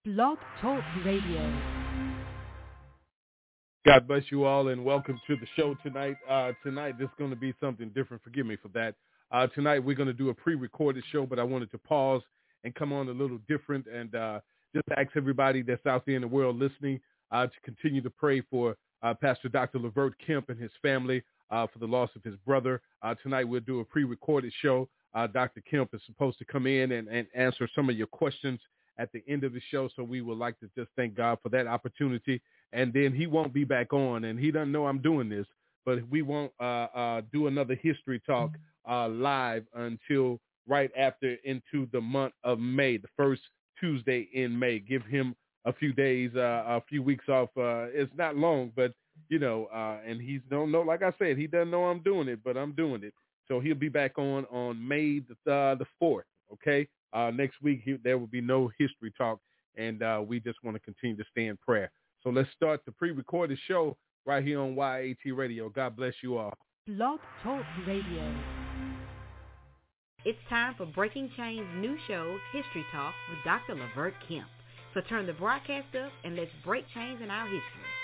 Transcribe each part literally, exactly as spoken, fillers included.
Blog Talk Radio. God bless you all and welcome to the show tonight. Uh, tonight, this is going to be something different. Forgive me for that. Uh, tonight, we're going to do a pre-recorded show, but I wanted to pause and come on a little different and uh, just ask everybody that's out there in the world listening uh, to continue to pray for uh, Pastor Doctor Levert Kemp and his family uh, for the loss of his brother. Uh, tonight, we'll do a pre-recorded show. Uh, Doctor Kemp is supposed to come in and, and answer some of your questions at the end of the show, so we would like to just thank God for that opportunity. And then he won't be back on, and he doesn't know I'm doing this, but we won't uh, uh, do another history talk uh, live until right after into the month of May, the first Tuesday in May. Give him a few days, uh, a few weeks off. Uh, it's not long, but, you know, uh, and he don't know, like I said, he doesn't know I'm doing it, but I'm doing it. So he'll be back on on May the, uh, the fourth, okay? Uh, next week, he, there will be no history talk, and uh, we just want to continue to stay in prayer. So let's start the pre-recorded show right here on Y A T Radio. God bless you all. Blog Talk Radio. It's time for Breaking Chains' new show, History Talk, with Doctor Levert Kemp. So turn the broadcast up and let's break chains in our history.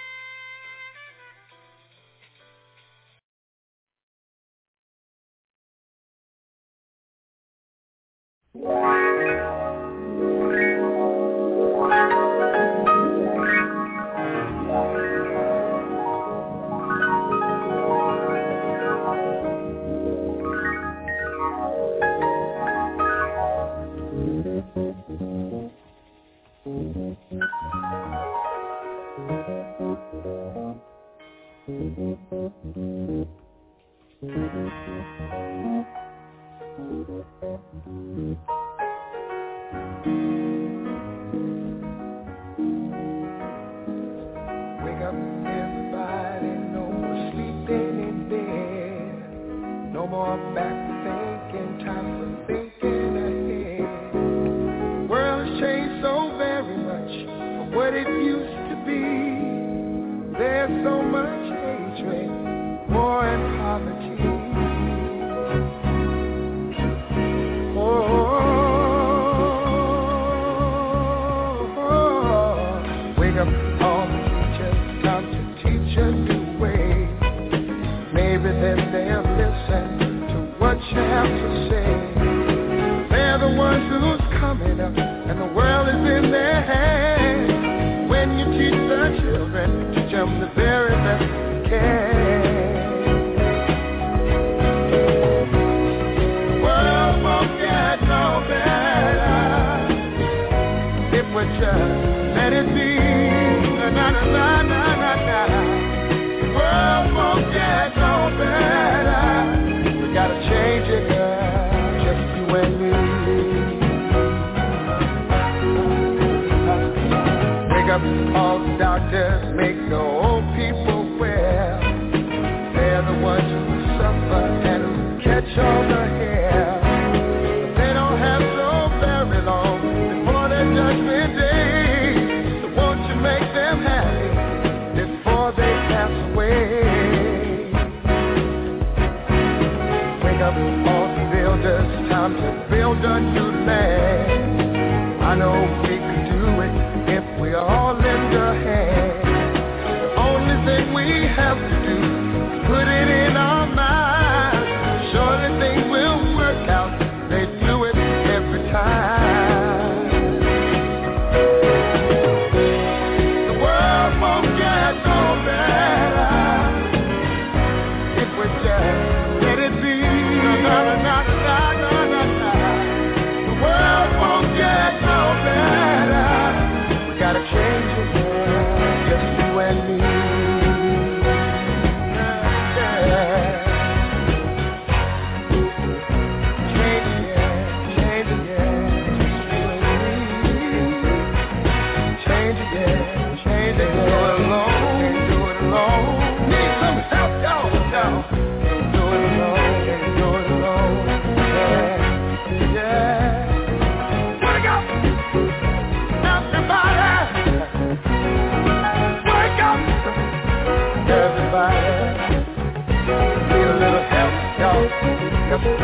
Need a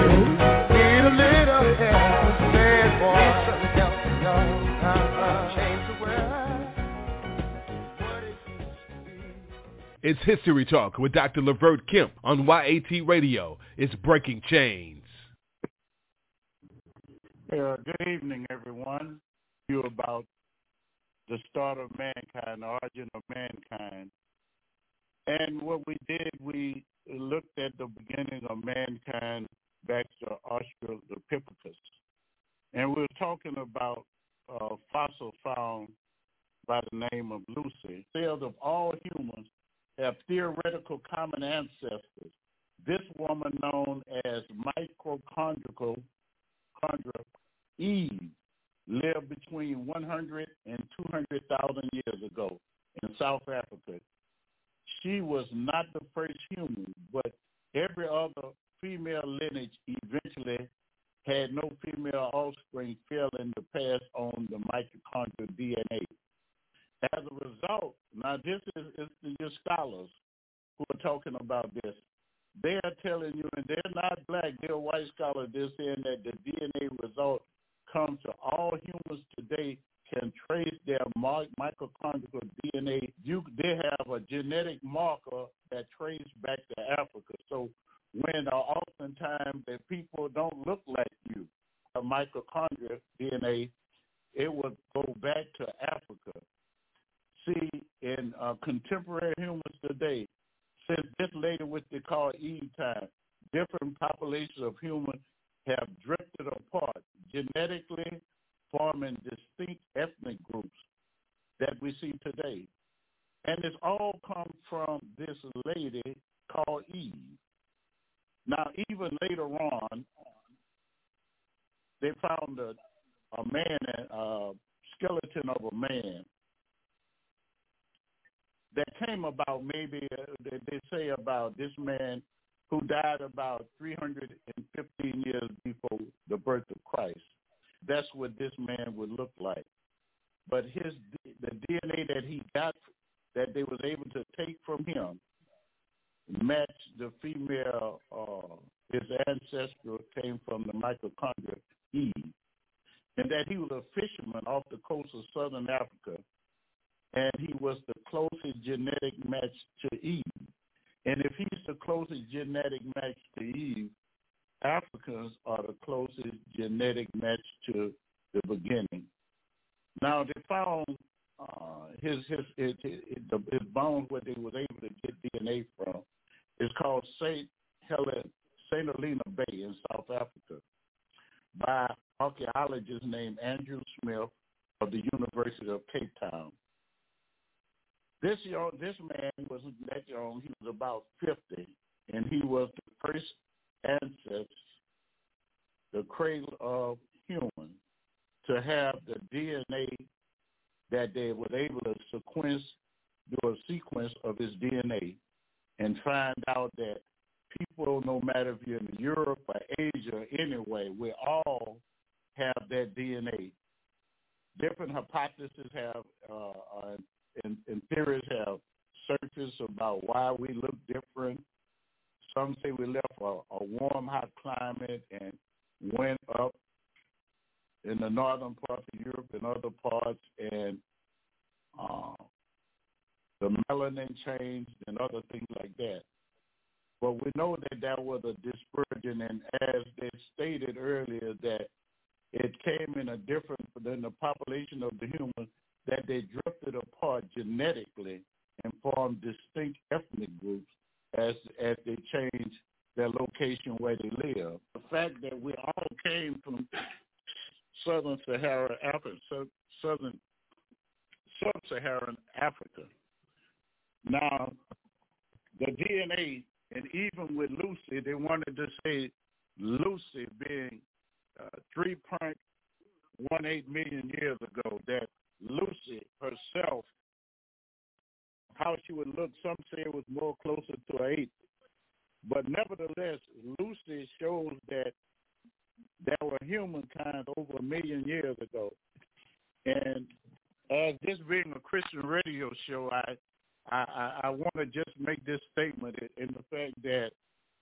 little help, bad boy. Need some help, y'all. Uh-uh. Change the world. It's History Talk with Doctor Lavert Kemp on Y A T Radio. It's Breaking Chains. Uh, good evening, everyone. You about the start of mankind, the origin of mankind. And what we did, we looked at the beginning of mankind back to Australopithecus. And we were talking about a fossil found by the name of Lucy. Cells of all humans have theoretical common ancestors. This woman, known as mitochondrial chondra Eve, lived between one hundred and two hundred thousand years ago in South Africa. She was not the first human, but every other female lineage eventually had no female offspring failing to pass on the mitochondrial D N A. As a result, now this is, is your scholars who are talking about this. They are telling you, and they're not black, they're white scholars, they're saying that the D N A result comes to all humans today can trace their mitochondrial D N A. You, they have a genetic marker that traces back to Africa. So when uh, oftentimes the people don't look like you, a mitochondrial D N A, it would go back to Africa. See, in uh, contemporary humans today, since this lady, what they call Eve time, different populations of humans have drifted apart, genetically forming distinct ethnic groups that we see today. And it's all come from this lady called Eve. Now, even later on, they found a, a man, a skeleton of a man that came about maybe, uh, they, they say about this man who died about three hundred fifteen years before the birth of Christ. That's what this man would look like. But his the D N A that he got, that they was able to take from him, matched the female, uh, his ancestral came from the mitochondria Eve, and that he was a fisherman off the coast of southern Africa, and he was the closest genetic match to Eve. And if he's the closest genetic match to Eve, Africans are the closest genetic match to the beginning. Now, they found uh, his, his, his, his, his bones where they was able to get D N A from. It's called Saint Helena, Saint Helena Bay in South Africa by archaeologist named Andrew Smith of the University of Cape Town. This young, this man was that young. He was about fifty, and he was the first ancestor, the cradle of human, to have the D N A that they were able to sequence, do a sequence of his D N A, and find out that people, no matter if you're in Europe or Asia, anyway, we all have that D N A. Different hypotheses have. Uh, uh, And, and theories have surfaced about why we look different. Some say we left a, a warm, hot climate and went up in the northern parts of Europe and other parts, and uh, the melanin changed and other things like that. But we know that that was a dispersion, and as they stated earlier, that it came in a different than the population of the human, that they drifted apart genetically and formed distinct ethnic groups as as they changed their location where they live. The fact that we all came from southern Sahara Africa, southern sub-Saharan Africa. Now, the D N A, and even with Lucy, they wanted to say Lucy being uh, three point one eight million years ago, that Lucy herself, how she would look, some say it was more closer to an eight. But nevertheless, Lucy shows that there were humankind over a million years ago. And as this being a Christian radio show, I I, I, I want to just make this statement in the fact that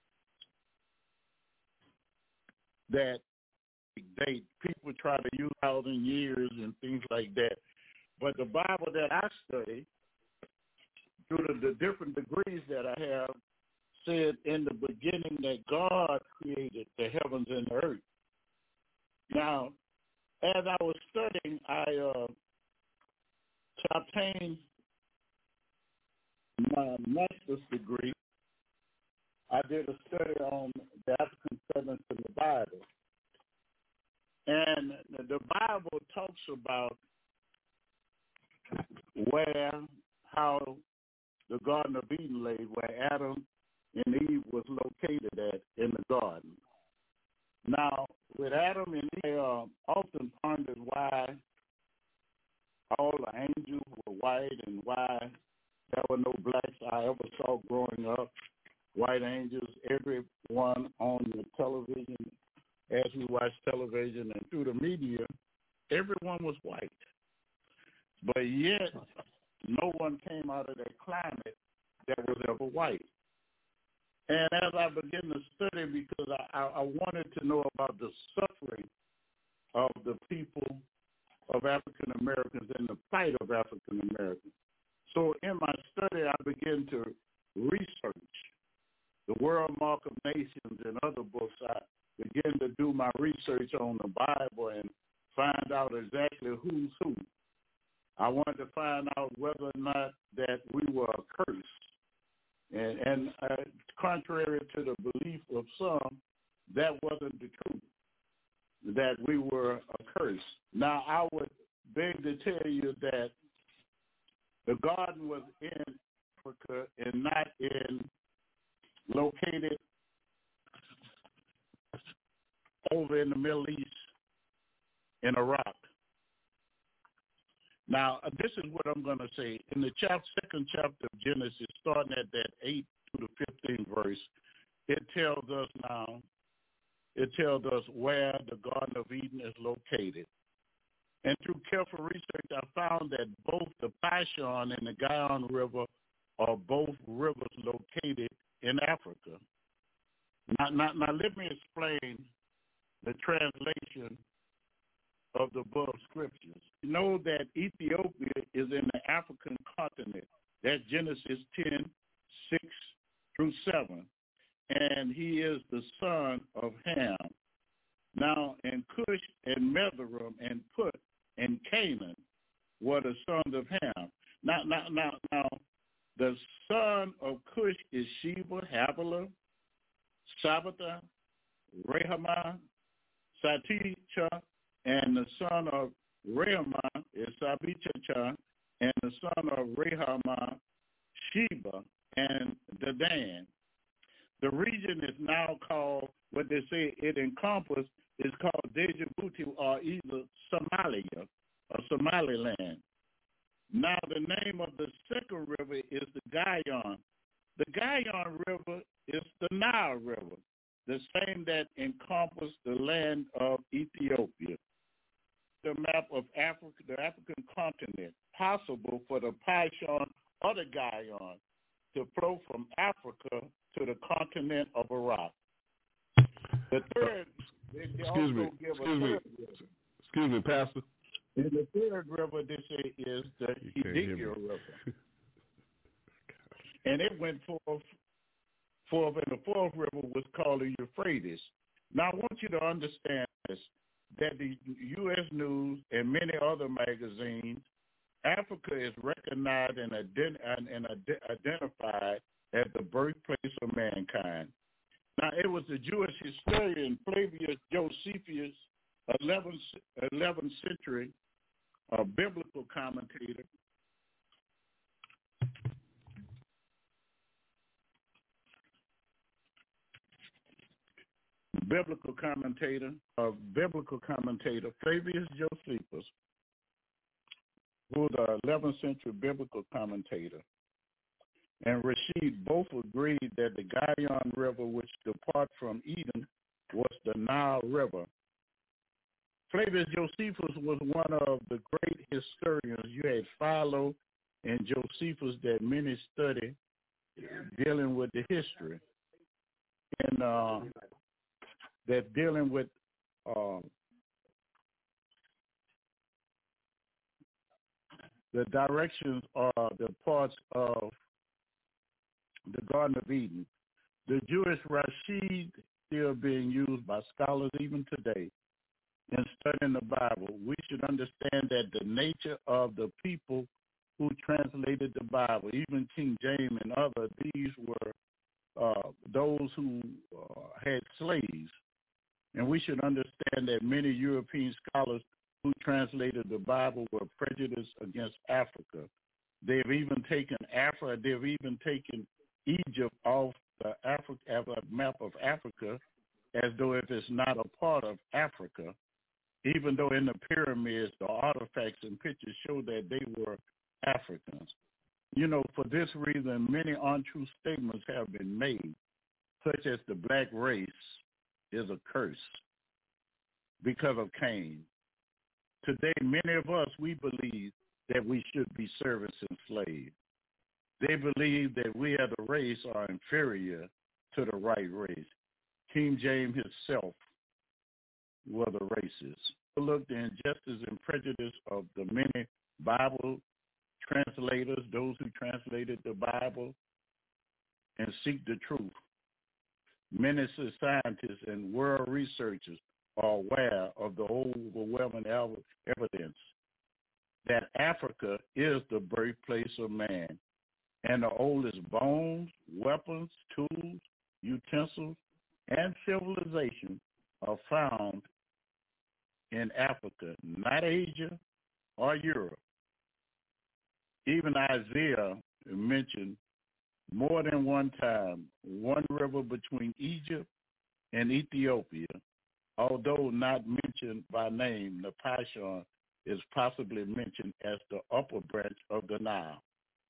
that they people try to use thousand years and things like that. But the Bible that I study through the, the different degrees that I have, said in the beginning that God created the heavens and the earth. Now, as I was studying, I uh, to obtain my master's degree, I did a study on the African settlements in the Bible. And the Bible talks about where, how the Garden of Eden lay, where Adam and Eve was located at in the garden. Now, with Adam and Eve, they uh, often pondered why all the angels were white and why there were no blacks I ever saw growing up. White angels, everyone on the television, as we watch television and through the media, everyone was white. But yet, no one came out of that climate that was ever white. And as I began to study, because I, I wanted to know about the suffering of the people of African Americans and the plight of African Americans. So in my study, I began to research the World Mark of Nations and other books. I began to do my research on the Bible and find out exactly who's who. I wanted to find out whether or not that we were a curse. And, and uh, contrary to the belief of some, that wasn't the truth, that we were a curse. Now, I would beg to tell you that the garden was in Africa and not in, located over in the Middle East in Iraq. Now, this is what I'm going to say. In the chapter, second chapter of Genesis, starting at that eighth to the fifteenth verse, it tells us now, it tells us where the Garden of Eden is located. And through careful research, I found that both the Pishon and the Gihon River are both rivers located in Africa. Now, now, now let me explain the translation of the above scriptures. You know that Ethiopia is in the African continent. That's Genesis ten, six through seven. And he is the son of Ham. Now, and Cush and Mizraim and Put and Canaan were the sons of Ham. Now, now, now, now, the son of Cush is Sheba, Havilah, Sabbathah, Rehamah, Saticha, and the son of Rehamah is Sabichacha, and the son of Rehamah, Sheba, and Dedan. The region is now called, what they say it encompasses, is called Djibouti or either Somalia or Somaliland. Now the name of the second river is the Gihon. The Gihon River is the Nile River, the same that encompasses the land of Ethiopia. The map of Africa, the African continent, possible for the Pishon or the Gihon to flow from Africa to the continent of Iraq. The third, they, they excuse me, give excuse a me, third river. excuse me, Pastor. And the third river, they say, is the Ezekiel River. And it went forth, forth, and the fourth river was called the Euphrates. Now, I want you to understand this, that the U S News and many other magazines, Africa is recognized and, ident- and identified as the birthplace of mankind. Now, it was the Jewish historian Flavius Josephus, eleventh, eleventh century uh, biblical commentator, biblical commentator, a biblical commentator, Flavius Josephus, who was the eleventh century biblical commentator, and Rashid both agreed that the Gihon River, which departs from Eden, was the Nile River. Flavius Josephus was one of the great historians. You had Philo and Josephus that many study dealing with the history, and uh, that dealing with uh, the directions or the parts of the Garden of Eden. The Jewish Rashid still being used by scholars even today in studying the Bible. We should understand that the nature of the people who translated the Bible, even King James and others, these were uh, those who uh, had slaves. And we should understand that many European scholars who translated the Bible were prejudiced against Africa. They've even taken Africa, they've even taken Egypt off the Africa, map of Africa as though if it's not a part of Africa, even though in the pyramids, the artifacts and pictures show that they were Africans. You know, for this reason, many untrue statements have been made, such as the black race is a curse because of Cain. Today, many of us, we believe that we should be servants and slaves. They believe that we as a race are inferior to the right race. King James himself were the races. Look, the injustice and prejudice of the many Bible translators, those who translated the Bible and seek the truth. Many scientists and world researchers are aware of the overwhelming evidence that Africa is the birthplace of man, and the oldest bones, weapons, tools, utensils, and civilization are found in Africa, not Asia or Europe. Even Isaiah mentioned more than one time one river between Egypt and Ethiopia, although not mentioned by name. The Pishon is possibly mentioned as the upper branch of the Nile.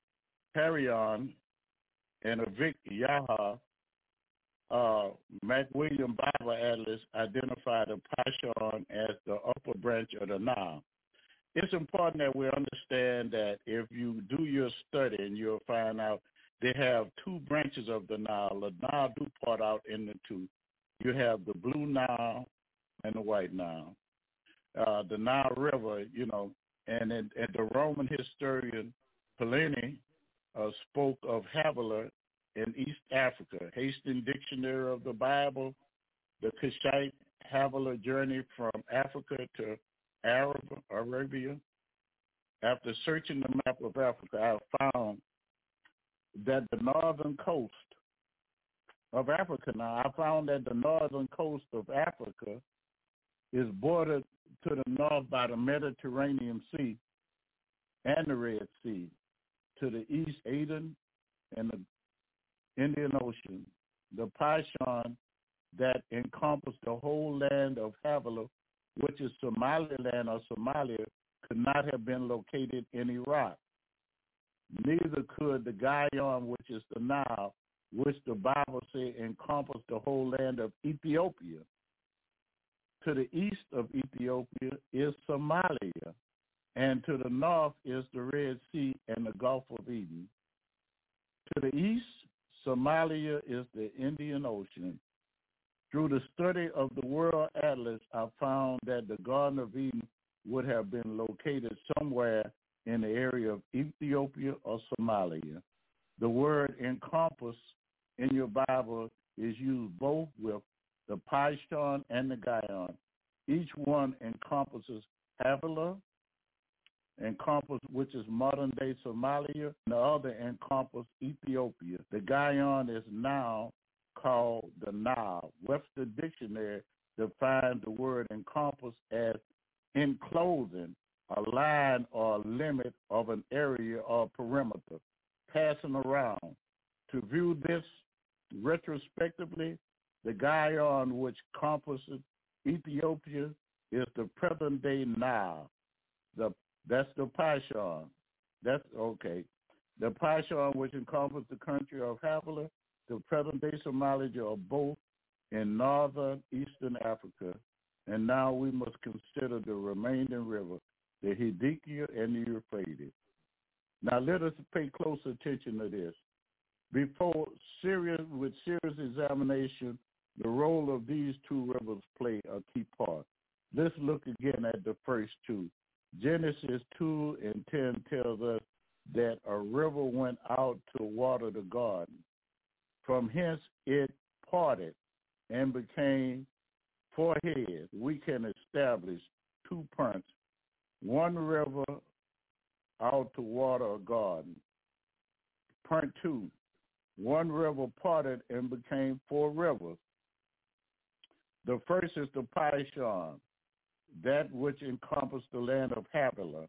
Parion and Avik Yaha, uh, McWilliam Bible Atlas identified the Pishon as the upper branch of the Nile. It's important that we understand that if you do your study, and you'll find out they have two branches of the Nile. The Nile do part out into two. You have the Blue Nile and the White Nile. Uh, the Nile River, you know, and, and, and the Roman historian Pliny uh, spoke of Havilah in East Africa. Hastings Dictionary of the Bible, the Cushite Havilah journey from Africa to Arab, Arabia. After searching the map of Africa, I found that the northern coast of Africa now, I found that the northern coast of Africa is bordered to the north by the Mediterranean Sea and the Red Sea. To the east, Aden and the Indian Ocean. The Pishon that encompassed the whole land of Havilah, which is Somaliland or Somalia, could not have been located in Iraq. Neither could the Gayon, which is the Nile, which the Bible says encompassed the whole land of Ethiopia. To the east of Ethiopia is Somalia, and to the north is the Red Sea and the Gulf of Eden. To the east, Somalia is the Indian Ocean. Through the study of the World Atlas, I found that the Garden of Eden would have been located somewhere in the area of Ethiopia or Somalia. The word encompass in your Bible is used both with the Pishon and the Gayon. Each one encompasses Havilah, encompass, which is modern-day Somalia, and the other encompass Ethiopia. The Gayon is now called the Nile. Webster Dictionary defines the word encompass as enclosing, a line or a limit of an area or perimeter, passing around. To view this retrospectively, the Gayon, which encompasses Ethiopia, is the present-day Nile. The That's the Pishon. That's okay. The Pishon, which encompasses the country of Havilah, the present-day Somalia, are both in northern eastern Africa. And now we must consider the remaining river, the Hiddiki and the Euphrates. Now let us pay close attention to this. Before serious, with serious examination, the role of these two rivers play a key part. Let's look again at the first two. Genesis two and ten tells us that a river went out to water the garden. From hence it parted and became four heads. We can establish two points, one river out to water a garden. Point two, one river parted and became four rivers. The first is the Pishon, that which encompassed the land of Havilah,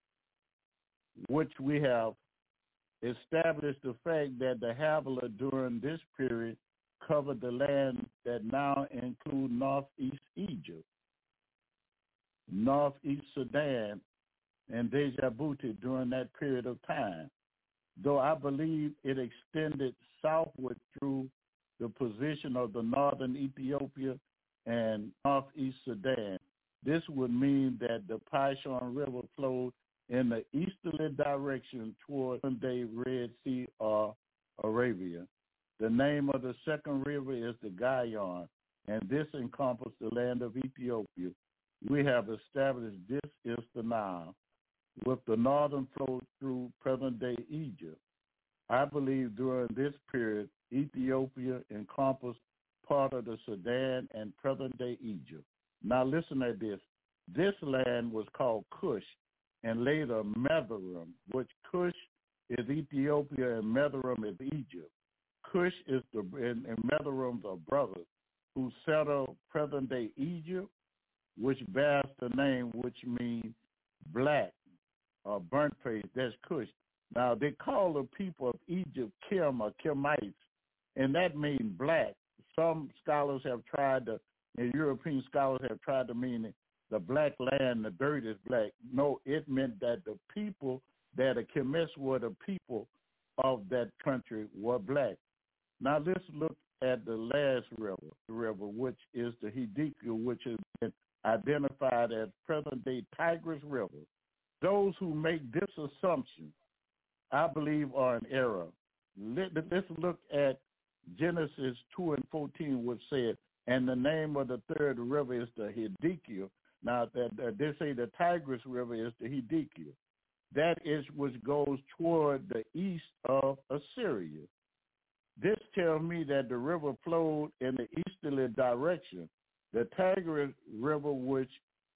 which we have established the fact that the Havilah during this period covered the land that now include northeast Egypt, northeast Sudan, and Djibouti during that period of time, though I believe it extended southward through the position of the northern Ethiopia and northeast Sudan. This would mean that the Pishon River flowed in the easterly direction toward the Red Sea or Arabia. The name of the second river is the Gihon, and this encompassed the land of Ethiopia. We have established this is the Nile, with the northern flow through present-day Egypt. I believe during this period, Ethiopia encompassed part of the Sudan and present-day Egypt. Now listen at this. This land was called Cush and later Methorim, which Cush is Ethiopia and Methorim is Egypt. Cush is the and, and Methorim are brothers who settled present-day Egypt, which bears the name which means black or burnt face. That's Cush. Now they call the people of Egypt Kim or Kemites, and that means black. Some scholars have tried to, and European scholars have tried to mean it, the black land, the dirt is black. No, it meant that the people that the Kemites were the people of that country were black. Now let's look at the last river, the river which is the Hiddekel, which has been identified as present-day Tigris River. Those who make this assumption, I believe, are in error. Let, let's look at Genesis two and fourteen, which said, and the name of the third river is the Hiddekel. Now, that, that they say the Tigris River is the Hiddekel. That is which goes toward the east of Assyria. This tells me that the river flowed in the easterly direction. The Tigris River, which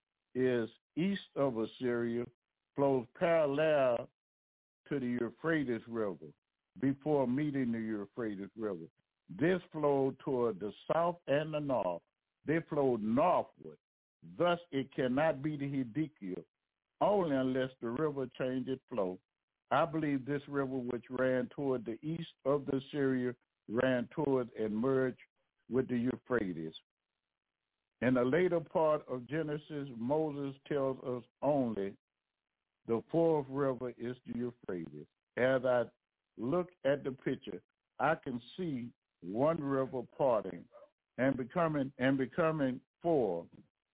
is east of Assyria, flows parallel to the Euphrates River before meeting the Euphrates River. This flowed toward the south and the north. They flowed northward. Thus, it cannot be the Hiddekel, only unless the river changed its flow. I believe this river, which ran toward the east of the Syria, ran toward and merged with the Euphrates. In the later part of Genesis, Moses tells us only the fourth river is the Euphrates. As I look at the picture, I can see one river parting and becoming and becoming four.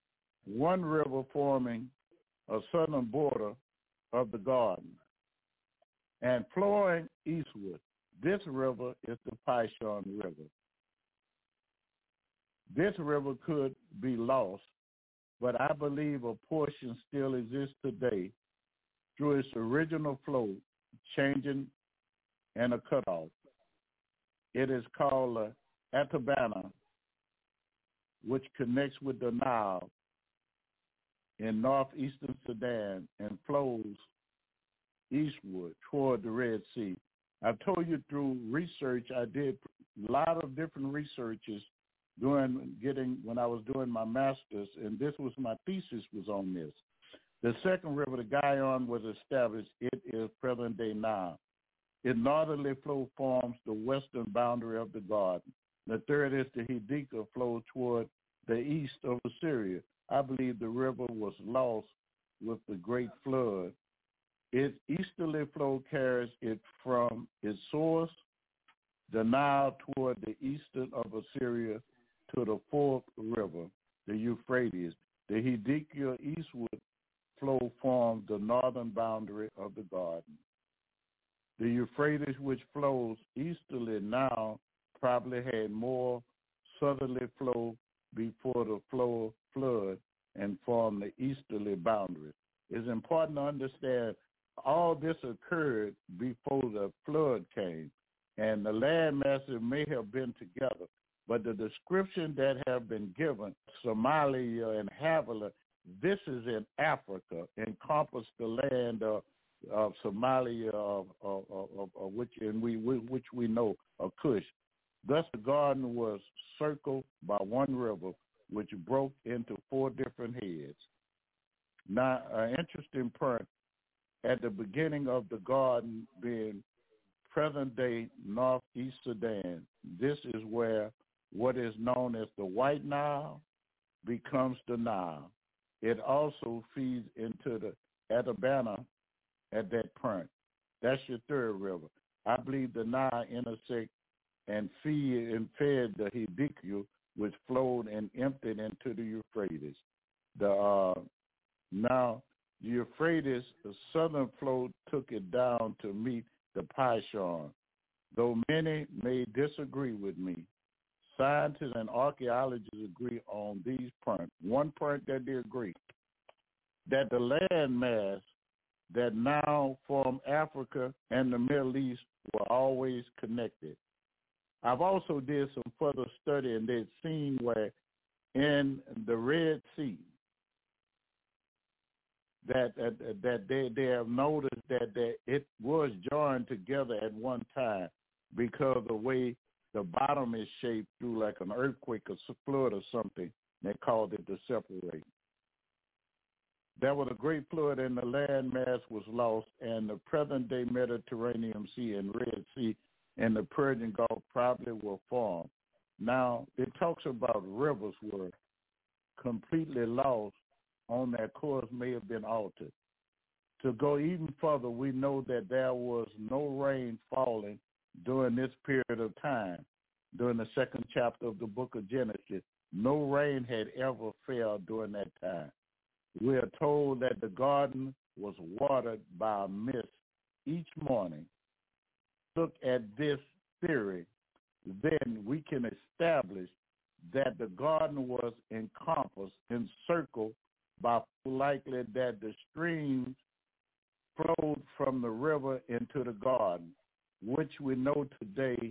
One river forming a southern border of the garden and flowing eastward. This river is the Pishon River. This river could be lost, but I believe a portion still exists today through its original flow, changing and a cutoff. It is called the Atabana, which connects with the Nile in northeastern Sudan and flows eastward toward the Red Sea. I've told you through research, I did a lot of different researches during getting, when I was doing my master's, and this was my thesis was on this. The second river, the Gihon, was established. It is present-day Nile. Its northerly flow forms the western boundary of the garden. The third is the Hiddekel, flows toward the east of Assyria. I believe the river was lost with the great flood. Its easterly flow carries it from its source, the Nile, toward the eastern of Assyria to the fourth river, the Euphrates. The Hiddekel eastward flow forms the northern boundary of the garden. The Euphrates, which flows easterly now, probably had more southerly flow before the flow flood and formed the easterly boundary. It's important to understand all this occurred before the flood came. and the land masses may have been together, but the description that have been given, Somalia and Havilah, this is in Africa, encompass the land of, of Somalia, of, of, of, of which and we, we which we know of Cush. Thus, the garden was circled by one river, which broke into four different heads. Now, an interesting part at the beginning of the garden being present-day northeast Sudan. This is where what is known as the White Nile becomes the Nile. It also feeds into the Athabasca at that point. That's your third river. I believe the Nile intersect and feed and fed the Hiddekel, which flowed and emptied into the Euphrates. The uh, now the Euphrates, the southern flow took it down to meet the Pishon. Though many may disagree with me, scientists and archaeologists agree on these points. One point that they agree, that the land mass that now form Africa and the Middle East were always connected. I've also did some further study, and they've seen where in the Red Sea that that, that they, they have noticed that, that it was joined together at one time because of the way the bottom is shaped through like an earthquake or flood or something. They called it to separate. There was a great flood and the land mass was lost, and the present-day Mediterranean Sea and Red Sea and the Persian Gulf probably were formed. Now, it talks about rivers were completely lost on their course, may have been altered. To go even further, we know that there was no rain falling during this period of time. During the second chapter of the book of Genesis, no rain had ever fell during that time. We are told that the garden was watered by a mist each morning. Look at this theory, then we can establish that the garden was encompassed, encircled by likely that the streams flowed from the river into the garden, which we know today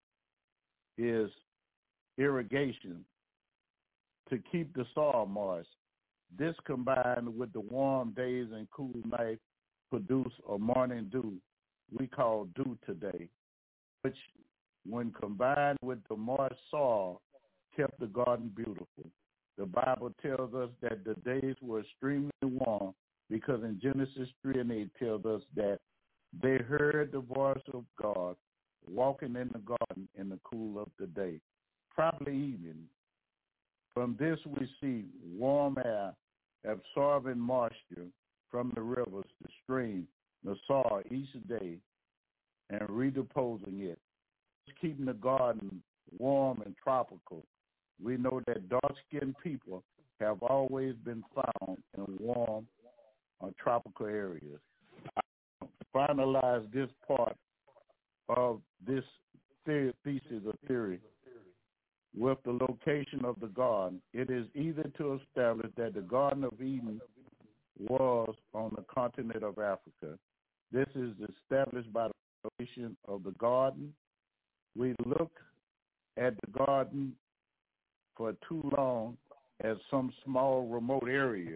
is irrigation to keep the soil moist. This combined with the warm days and cool nights produce a morning dew we call dew today, which when combined with the moist soil kept the garden beautiful. The Bible tells us that the days were extremely warm because in Genesis three and eight tells us that they heard the voice of God walking in the garden in the cool of the day, probably evening. From this we see warm air absorbing moisture from the rivers, the stream, the soil each day and redeposing it, keeping the garden warm and tropical. We know that dark-skinned people have always been found in warm or tropical areas. I finalize this part of this theory, thesis or theory with the location of the garden. It is easy to establish that the Garden of Eden was on the continent of Africa. This is established by the location of the garden. We look at the garden for too long as some small remote area.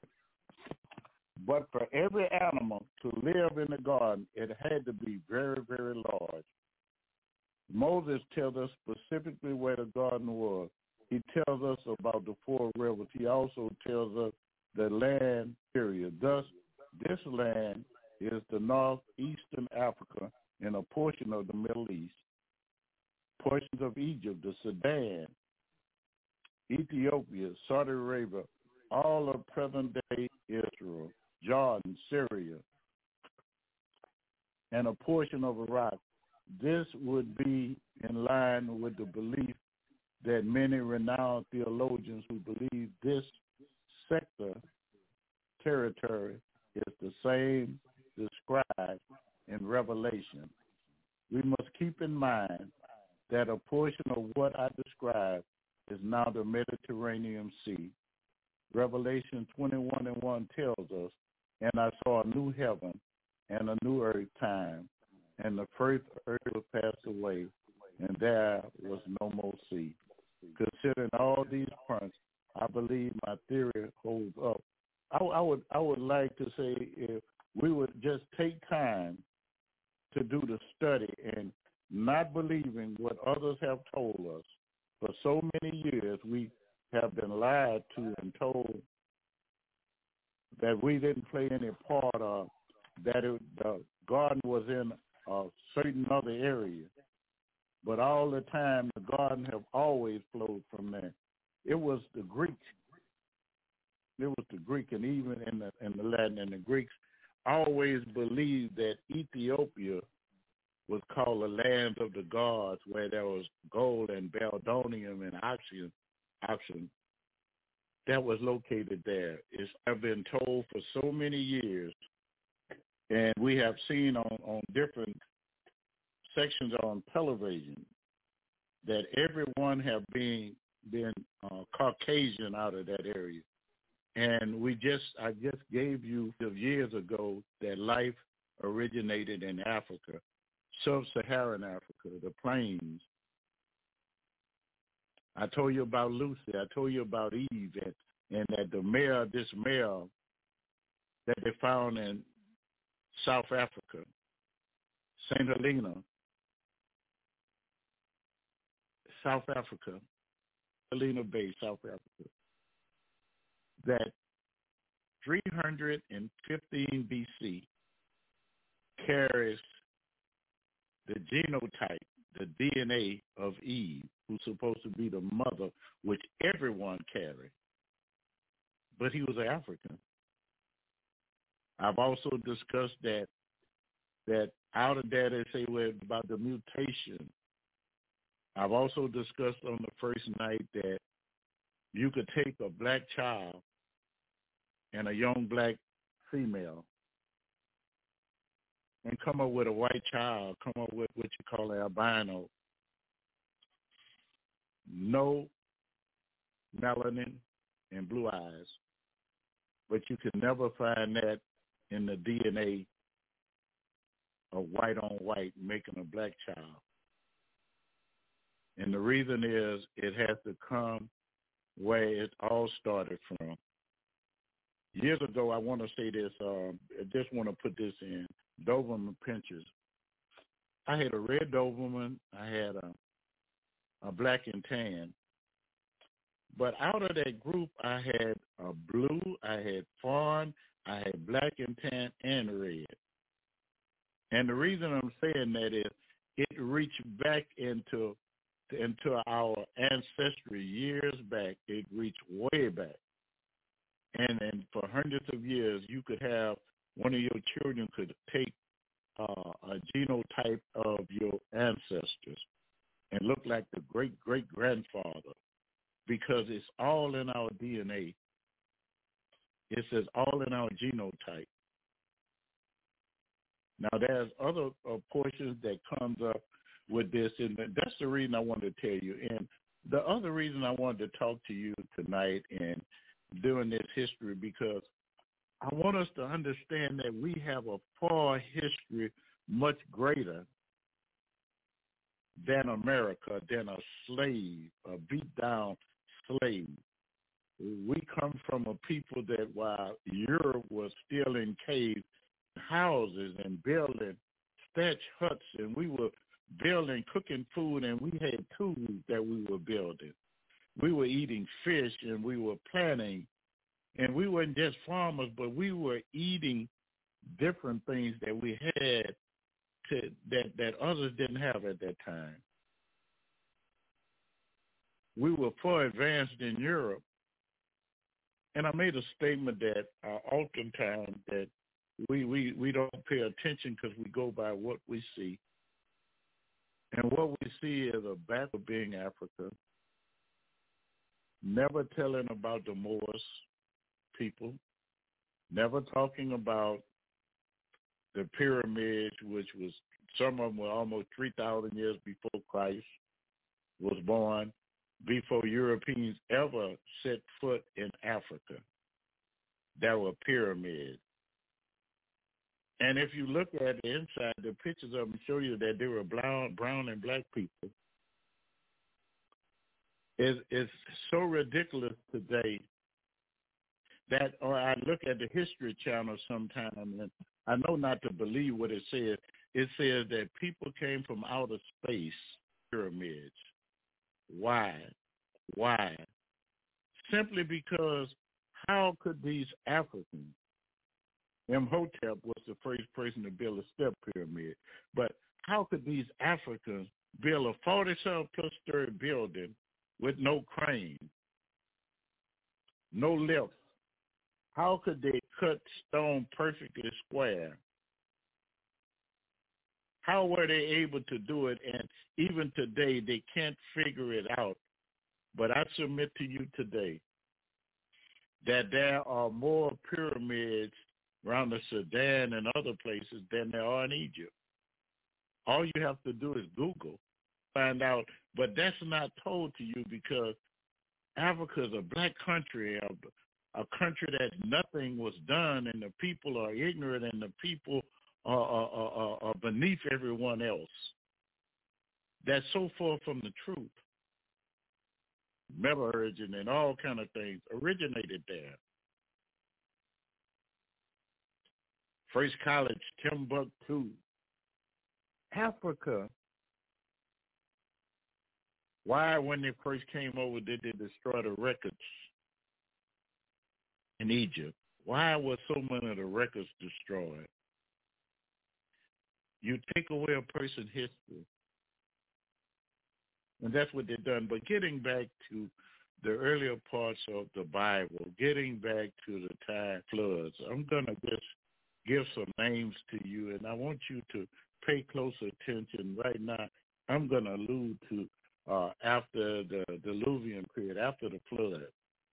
But for every animal to live in the garden, it had to be very, very large. Moses tells us specifically where the garden was. He tells us about the four rivers. He also tells us the land area. Thus, this land is the northeastern Africa and a portion of the Middle East, portions of Egypt, the Sudan, Ethiopia, Saudi Arabia, all of present-day Israel, Jordan, Syria, and a portion of Iraq. This would be in line with the belief that many renowned theologians who believe this sector territory is the same described in Revelation. We must keep in mind that a portion of what I described is now the Mediterranean Sea. Revelation twenty-one and one tells us, and I saw a new heaven and a new earth time. and the first earth passed away, and there was no more sea. Considering all these points, I believe my theory holds up. I, I would I would like to say if we would just take time to do the study and not believing what others have told us. For so many years, we have been lied to and told that we didn't play any part of, that it, the garden was in a certain other area. But all the time, the garden have always flowed from there. It was the Greeks. It was the Greek, and even in the in the Latin, and the Greeks always believed that Ethiopia was called the land of the gods, where there was gold and beldonium and oxygen, oxygen that was located there. It's I've been told for so many years, and we have seen on, on different sections on television that everyone have been been uh, Caucasian out of that area. And we just, I just gave you years ago that life originated in Africa, sub-Saharan Africa, the plains. I told you about Lucy. I told you about Eve, and, and that the male, this male that they found in South Africa, Saint Helena, South Africa, Helena Bay, South Africa, that three hundred fifteen B C carries the genotype, the D N A of Eve, who's supposed to be the mother, which everyone carried. But he was an African. I've also discussed that that out of that they say well, about the mutation. I've also discussed on the first night that you could take a black child and a young black female and come up with a white child, come up with what you call an albino. No melanin and blue eyes. But you can never find that in the D N A of white on white making a black child. And the reason is it has to come where it all started from. Years ago, I want to say this, um, I just want to put this in, Doberman pinchers. I had a red Doberman, I had a, a black and tan. But out of that group, I had a blue, I had fawn, I had black and tan, and red. And the reason I'm saying that is it reached back into into our ancestry years back. It reached way back. And, and for hundreds of years, you could have one of your children could take uh, a genotype of your ancestors and look like the great-great-grandfather because it's all in our D N A. It says all in our genotype. Now, there's other uh, portions that comes up with this, and that's the reason I wanted to tell you. And the other reason I wanted to talk to you tonight and doing this history, because I want us to understand that we have a far history much greater than America, than a slave, a beat-down slave. We come from a people that while Europe was still in cave houses and building thatch huts, and we were building, cooking food, and we had tools that we were building. We were eating fish, and we were planting, and we weren't just farmers, but we were eating different things that we had to, that, that others didn't have at that time. We were far advanced in Europe, and I made a statement that uh, oftentimes that we, we, we don't pay attention because we go by what we see. And what we see is a back of being Africa, never telling about the Moors people, never talking about the pyramids, which was, some of them were almost three thousand years before Christ was born, before Europeans ever set foot in Africa. There were pyramids. And if you look at the inside, the pictures of them show you that they were brown, brown and black people. It's, it's so ridiculous today that, or I look at the History Channel sometime, and I know not to believe what it says. It says that people came from outer space, pyramids. Why? Why? Simply because how could these Africans, Imhotep was the first person to build a step pyramid, but how could these Africans build a forty-seven plus story building with no crane, no lift? How could they cut stone perfectly square? How were they able to do it? And even today, they can't figure it out. But I submit to you today that there are more pyramids around the Sudan and other places than there are in Egypt. All you have to do is Google, find out. But that's not told to you because Africa is a black country, a, a country that nothing was done, and the people are ignorant, and the people are, are, are, are beneath everyone else. That's so far from the truth. Merovingian and all kind of things originated there. First college, Timbuktu. Africa. Why, when they first came over, did they destroy the records in Egypt? Why were so many of the records destroyed? You take away a person's history. And that's what they've done. But getting back to the earlier parts of the Bible, getting back to the time floods, I'm going to just give some names to you, and I want you to pay close attention. Right now, I'm going to allude to uh, after the diluvian period, after the flood.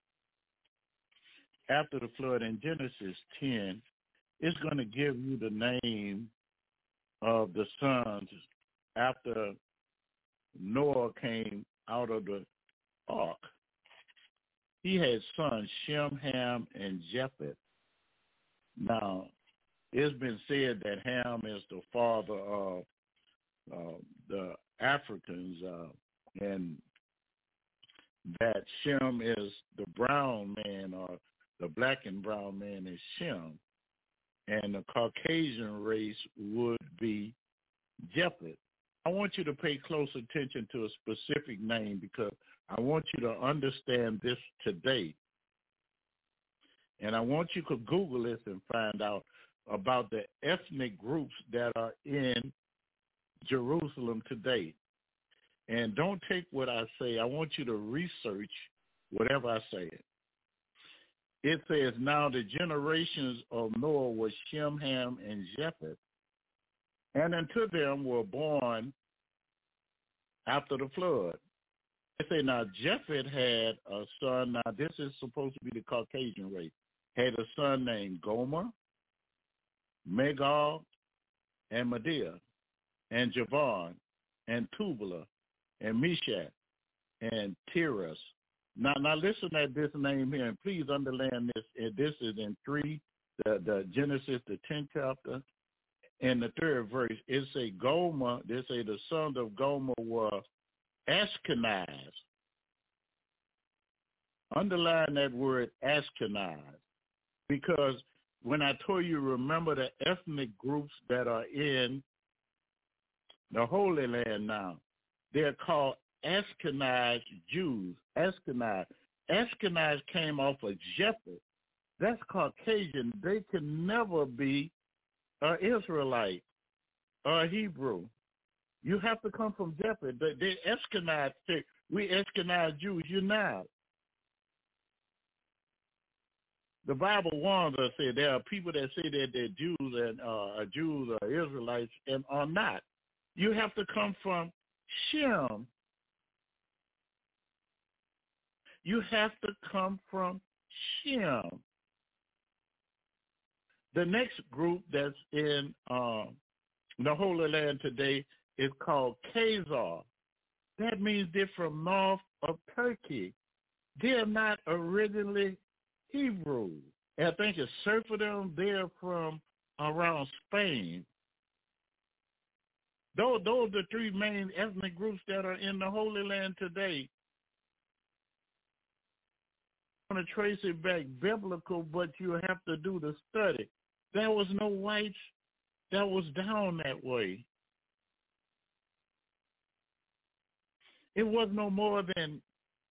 After the flood in Genesis ten, it's going to give you the name of the sons after Noah came out of the ark. He had sons, Shem, Ham, and Japheth. Now, it's been said that Ham is the father of uh, the Africans, uh, and that Shem is the brown man, or the black and brown man is Shem, and the Caucasian race would be Japheth. I want you to pay close attention to a specific name because I want you to understand this today. And I want you to Google this and find out about the ethnic groups that are in Jerusalem today. And don't take what I say. I want you to research whatever I say. It says, now the generations of Noah were Shem, Ham, and Japheth. And unto them were born after the flood. They say now Japheth had a son. Now this is supposed to be the Caucasian race. Had a son named Gomer, Magog, and Medea, and Javan, and Tubal, and Meshach, and Tiras. Now, now listen at this name here, and please underline this. This is in three, the, the Genesis, the tenth chapter. In the third verse, it say Gomer, they say the sons of Gomer were Ashkenaz. Underline that word Ashkenaz, because when I told you, remember the ethnic groups that are in the Holy Land now, they're called Ashkenaz Jews. Ashkenaz. Ashkenaz came off of Japheth. That's Caucasian. They can never be an Israelite or a Hebrew. You have to come from Japheth. They, they Ashkenaz, we Ashkenaz Jews, you're not. The Bible warns us that there are people that say that they're Jews and uh, are Jews or Israelites and are not. You have to come from Shem. You have to come from Shem. The next group that's in uh, the Holy Land today is called Khazar. That means they're from north of Turkey. They're not originally Hebrew. And I think it's Sephardim, they're from around Spain. Those, those are the three main ethnic groups that are in the Holy Land today. I want to trace it back biblical, but you have to do the study. There was no whites that was down that way. It was no more than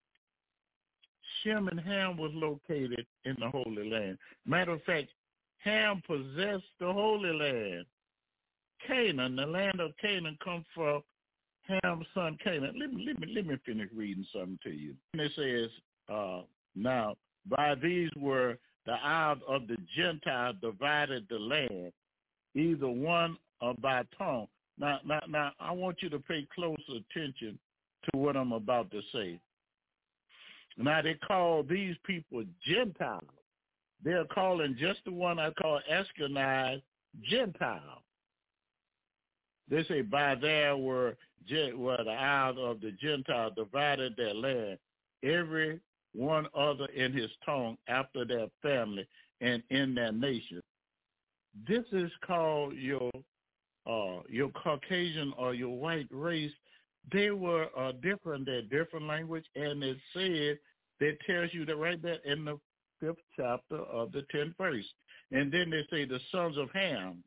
Shem and Ham was located in the Holy Land. Matter of fact, Ham possessed the Holy Land. Canaan, the land of Canaan, comes from Ham's son Canaan. Let me, let me, let me finish reading something to you. And it says, uh, now, by these were the isles of the Gentiles divided the land, either one or by tongue. Now, now, now, I want you to pay close attention to what I'm about to say. Now, they call these people Gentiles. They're calling just the one I call Ashkenaz Gentile. They say by there were, were the isles of the Gentiles divided their land, every one other in his tongue after their family and in their nation. This is called your uh, your Caucasian or your white race. They were uh, different, they're different language, and it said, that tells you that right there in the fifth chapter of the tenth verse. And then they say the sons of Ham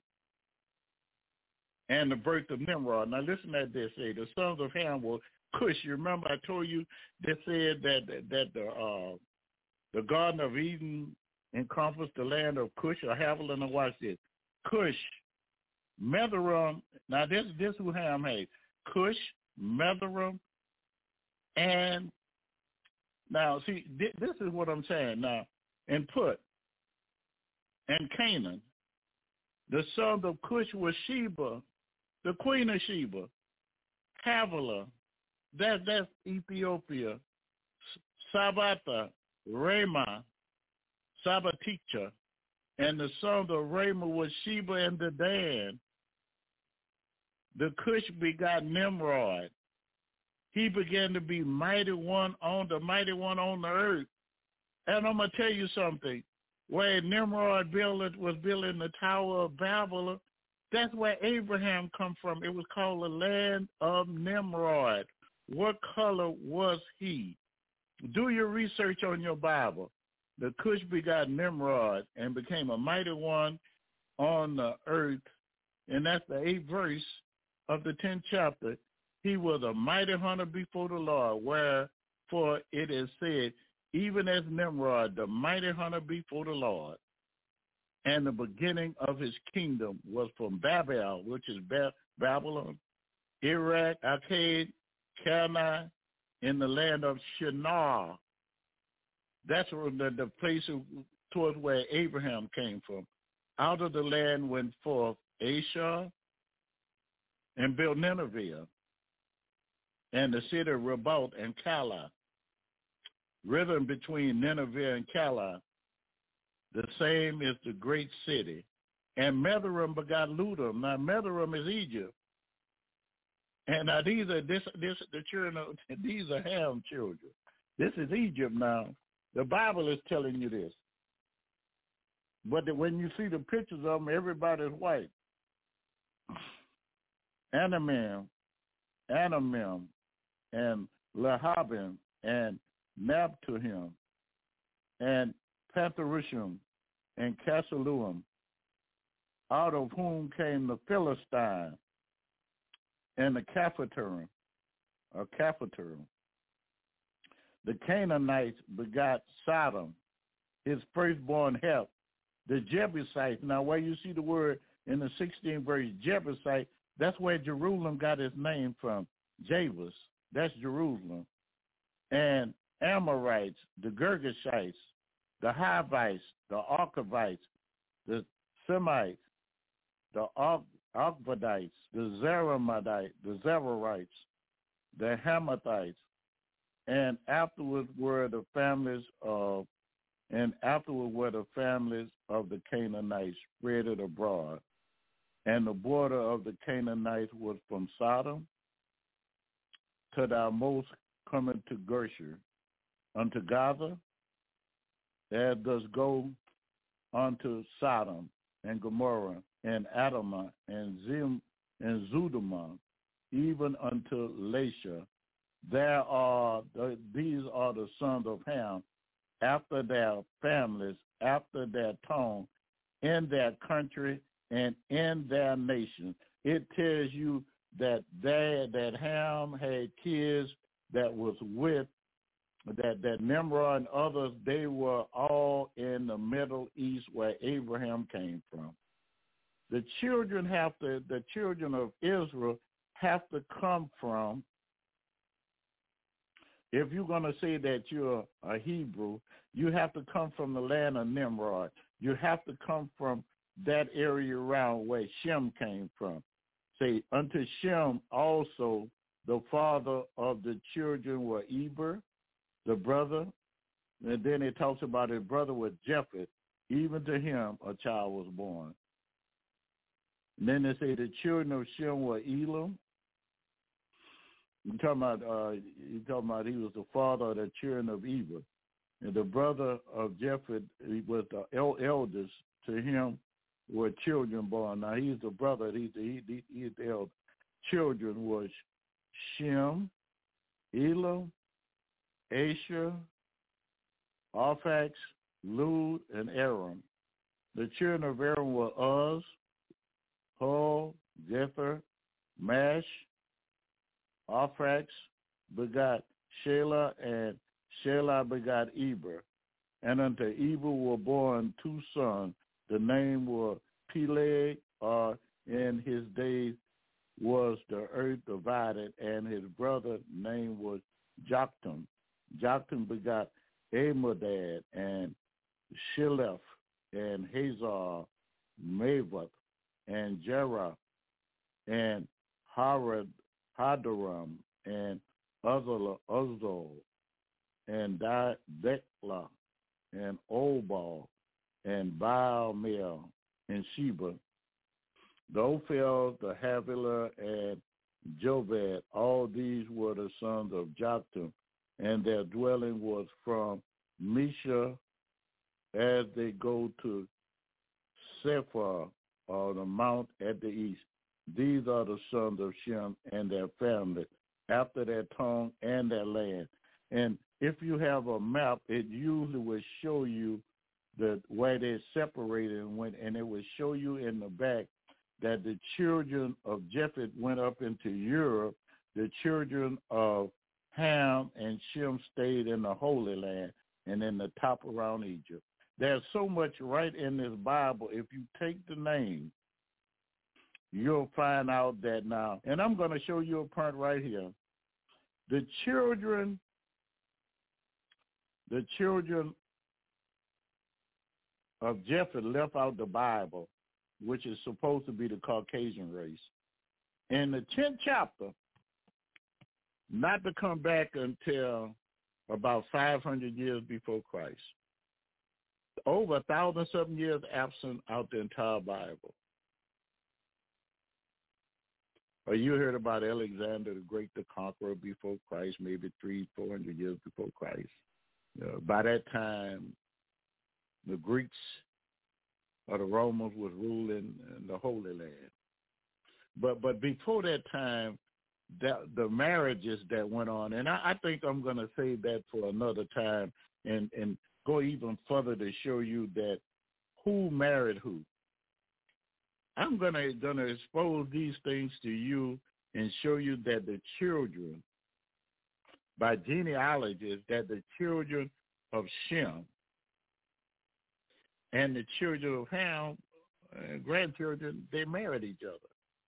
and the birth of Nimrod. Now listen at this. Say the sons of Ham were Cush. You remember I told you they said that that the uh, the Garden of Eden encompassed the land of Cush or Havilah. And watch this. Cush, Metharim. Now this this who Ham had. Cush, Metharim, and now see th- this is what I'm saying now. And Put and Canaan. The sons of Cush was Sheba, the queen of Sheba. Havilah, that, that's Ethiopia. Sabatha, Ramah, Sabaticha. And the sons of Ramah was Sheba and Dedan. The Cush begot Nimrod. He began to be mighty one on the mighty one on the earth. And I'm going to tell you something. Where Nimrod built, was building the Tower of Babel, that's where Abraham come from. It was called the land of Nimrod. What color was he? Do your research on your Bible. The Cush begot Nimrod and became a mighty one on the earth. And that's the eighth verse of the tenth chapter. He was a mighty hunter before the Lord, wherefore it is said, even as Nimrod, the mighty hunter before the Lord. And the beginning of his kingdom was from Babel, which is ba- Babylon, Iraq, Akkad, Calneh, in the land of Shinar. That's the, the place towards where Abraham came from. Out of the land went forth Ashur and built Nineveh, and the city of Rehoboth and Calah. River between Nineveh and Calah, the same is the great city. And Metharim begot Ludum. Now Metharim is Egypt. And now these are this this the children of, these are Ham children. This is Egypt now. The Bible is telling you this. But the, when you see the pictures of them, everybody's white. Anamim, Anamim, and Lehabim, and Nabtuhim, and Patharushim, and Casaluim, out of whom came the Philistine, and the Caphaterim, or Caphaterim. The Canaanites begot Sodom, his firstborn Heth. The Jebusites, now where you see the word in the sixteenth verse, Jebusite, that's where Jerusalem got its name from, Jebus, that's Jerusalem. And Amorites, the Girgashites, the Hivites, the Archavites, the Semites, the Archvadites, the Zaramites, the Zerarites, the Hamathites, and afterwards were the families of, and afterward were the families of the Canaanites spread it abroad. And the border of the Canaanites was from Sodom to the most coming to Gersher, unto Gaza, there does go unto Sodom, and Gomorrah, and Adamah, and Zim, and Zudama, even unto Lasha. There are the, these are the sons of Ham, after their families, after their tongue, in their country and in their nation. It tells you that they, that Ham had kids that was with that that Nimrod and others. They were all in the Middle East where Abraham came from. The children have to, the children of Israel have to come from. If you're going to say that you're a Hebrew, you have to come from the land of Nimrod. You have to come from that area around where Shem came from. Say, unto Shem also the father of the children were Eber, the brother. And then it talks about his brother was Japheth. Even to him a child was born. And then they say the children of Shem were Elam. You're talking about, uh, you're talking about he was the father of the children of Eber. And the brother of Japheth was the eldest. To him were children born. Now he's the brother. He's the, he, he's the eldest. Children was Shem, Elam, Asher, Arphax, Lud, and Aram. The children of Aram were Uz, Hul, Jether, Mash. Arphax begot Shelah, and Shelah begot Eber. And unto Eber were born two sons. The name was Peleg, or in his days was the earth divided, and his brother name was Joktan. Joktan begot Amadad, and Shilef, and Hazar, Mavath, and Jerah, and Harad, Hadaram, and Uzal, Uzal, and Dekla, and Obal, and Baal-Mel, and Sheba. The Ophel, the Havilah, and Jobed, all these were the sons of Joktan, and their dwelling was from Misha as they go to Sephar, or the mount at the east. These are the sons of Shem and their family, after their tongue and their land. And if you have a map, it usually will show you the way they're separated, and, when, and it will show you in the back that the children of Japheth went up into Europe. The children of Ham and Shem stayed in the Holy Land and in the top around Egypt. There's so much right in this Bible. If you take the name, you'll find out that now, and I'm going to show you a part right here. The children, the children of Japheth left out the Bible, which is supposed to be the Caucasian race. In the tenth chapter, not to come back until about five hundred years before Christ. Over a thousand something years absent out the entire Bible. Or you heard about Alexander the Great, the Conqueror, before Christ, maybe three, four hundred years before Christ. Uh, by that time, the Greeks or the Romans was ruling in the Holy Land. But but before that time, that, the marriages that went on, and I, I think I'm going to save that for another time and, and go even further to show you that who married who. I'm going to going to expose these things to you and show you that the children, by genealogies, that the children of Shem and the children of Ham, uh, grandchildren, they married each other.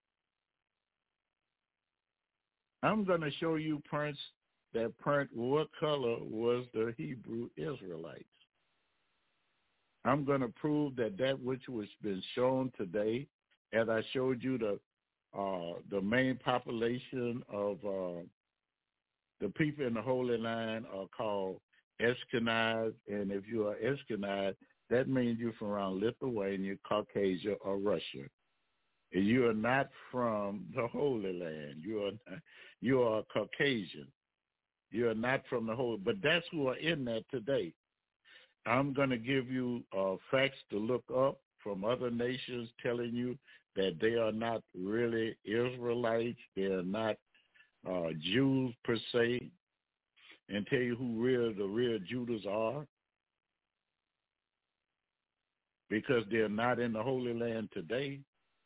I'm going to show you prints that print what color was the Hebrew Israelites. I'm going to prove that that which was been shown today, as I showed you the uh, the main population of uh, the people in the Holy Land are called Ashkenaz, and if you are Ashkenaz, that means you're from around Lithuania, Caucasia, or Russia. And you are not from the Holy Land. You are you are Caucasian. You are not from the Holy, but that's who are in that today. I'm going to give you uh, facts to look up from other nations telling you that they are not really Israelites, they are not uh, Jews per se, and tell you who real the real Judas are, because they're not in the Holy Land today.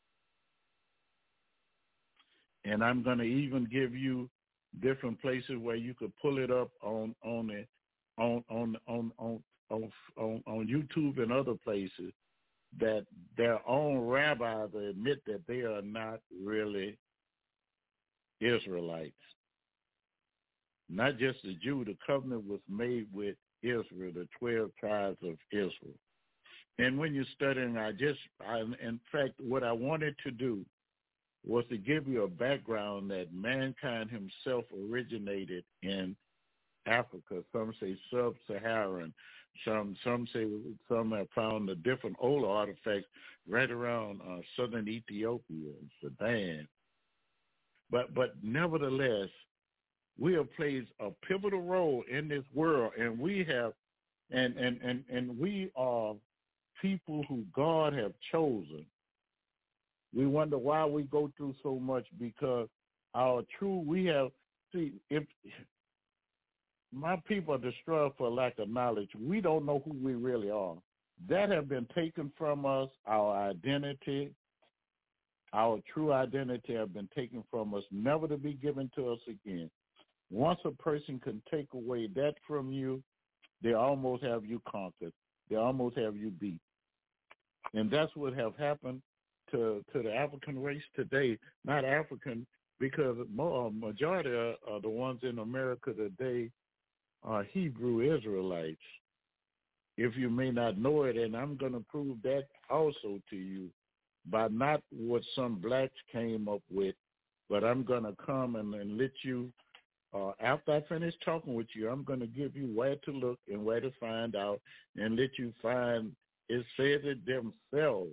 And I'm going to even give you different places where you could pull it up on on the, on on on on on on, on YouTube and other places, that their own rabbis admit that they are not really Israelites. Not just the Jew. The covenant was made with Israel, the twelve tribes of Israel. And when you're studying, I just, I, in fact, what I wanted to do was to give you a background that mankind himself originated in Africa. Some say sub-Saharan. Some some say some have found the different older artifacts right around uh, southern Ethiopia and Sudan. But but nevertheless, we have played a pivotal role in this world, and we have, and and and, and we are people who God have chosen. We wonder why we go through so much, because our true, we have, see, if my people are destroyed for lack of knowledge, we don't know who we really are. That have been taken from us, our identity, our true identity have been taken from us, never to be given to us again. Once a person can take away that from you, they almost have you conquered. They almost have you beat. And that's what have happened to, to the African race today. Not African, because a majority of, of the ones in America today are Hebrew Israelites. If you may not know it, and I'm going to prove that also to you, by not what some blacks came up with, but I'm going to come and, and let you, uh, after I finish talking with you, I'm going to give you where to look and where to find out, and let you find, it says it themselves,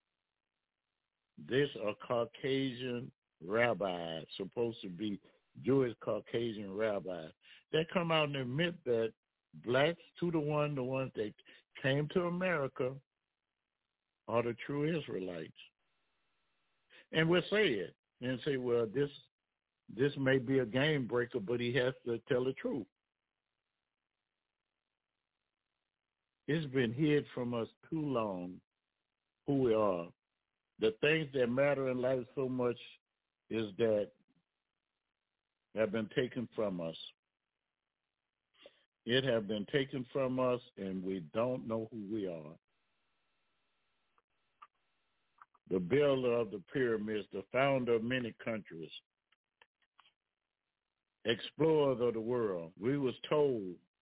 this are Caucasian rabbis, supposed to be Jewish Caucasian rabbis, that come out and admit that blacks, two to one, the ones that came to America, are the true Israelites. And we'll say it and say, well, this this may be a game breaker, but he has to tell the truth. It's been hid from us too long who we are. The things that matter in life so much is that have been taken from us. It have been taken from us, and we don't know who we are. The builder of the pyramids, the founder of many countries, explorers of the world. We was told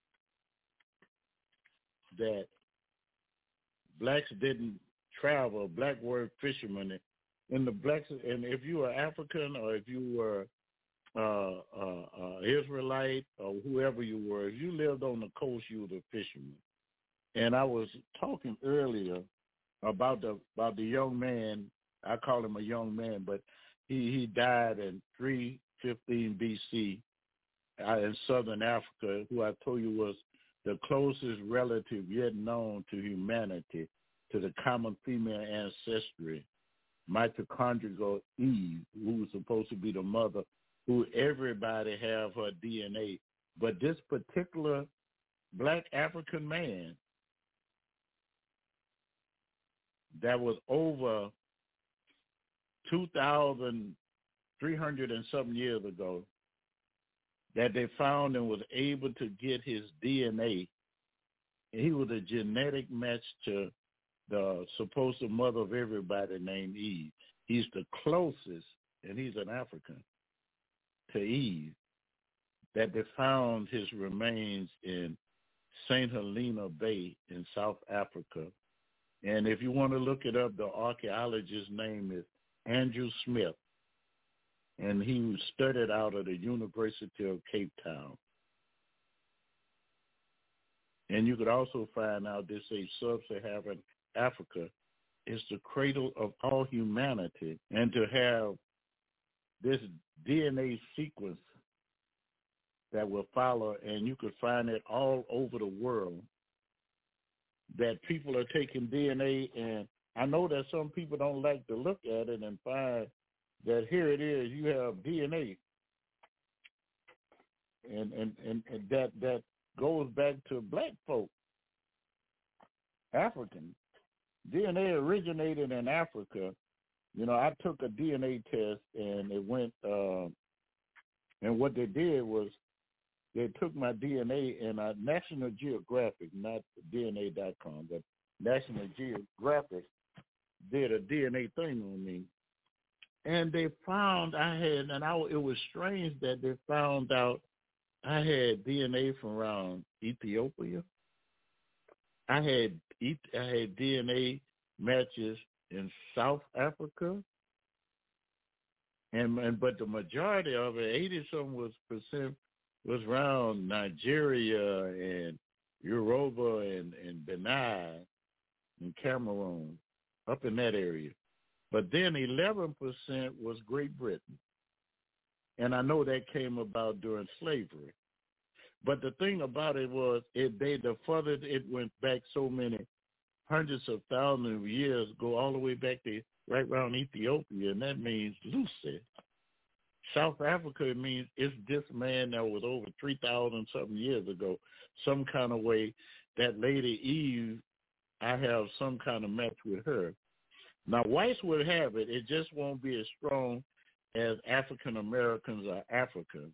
that blacks didn't travel, black were fishermen. And the blacks, and if you were African or if you were uh, uh, uh, Israelite or whoever you were, if you lived on the coast, you were a fisherman. And I was talking earlier about the about the young man. I call him a young man, but he, he died in three fifteen B C uh, in southern Africa, who I told you was the closest relative yet known to humanity, to the common female ancestry, mitochondrial Eve, who was supposed to be the mother, who everybody have her D N A. But this particular black African man that was over two thousand three hundred and something years ago, that they found and was able to get his D N A. And he was a genetic match to the supposed mother of everybody named Eve. He's the closest, and he's an African, to Eve, that they found his remains in Saint Helena Bay in South Africa. And if you want to look it up, the archaeologist's name is Andrew Smith, and he studied out of the University of Cape Town. And you could also find out this a sub-Saharan Africa is the cradle of all humanity, and to have this D N A sequence that will follow, and you could find it all over the world, that people are taking D N A and I know that some people don't like to look at it and find that here it is, you have D N A. And, and, and, and that, that goes back to black folk, African. D N A originated in Africa. You know, I took a D N A test, and it went, uh, and what they did was they took my D N A, and uh, National Geographic, not D N A dot com, but National Geographic did a D N A thing on me. And they found I had, and I, it was strange that they found out I had D N A from around Ethiopia. I had I had D N A matches in South Africa, and, and but the majority of it, eighty something was percent, was around Nigeria and Yoruba and, and Benin and Cameroon, up in that area. But then eleven percent was Great Britain, and I know that came about during slavery. But the thing about it was, it they the further it went back, so many hundreds of thousands of years, go all the way back to right around Ethiopia, and that means Lucy. South Africa, it means it's this man that was over three thousand something years ago. Some kind of way, that lady Eve, I have some kind of match with her. Now, whites would have it. It just won't be as strong as African Americans or African.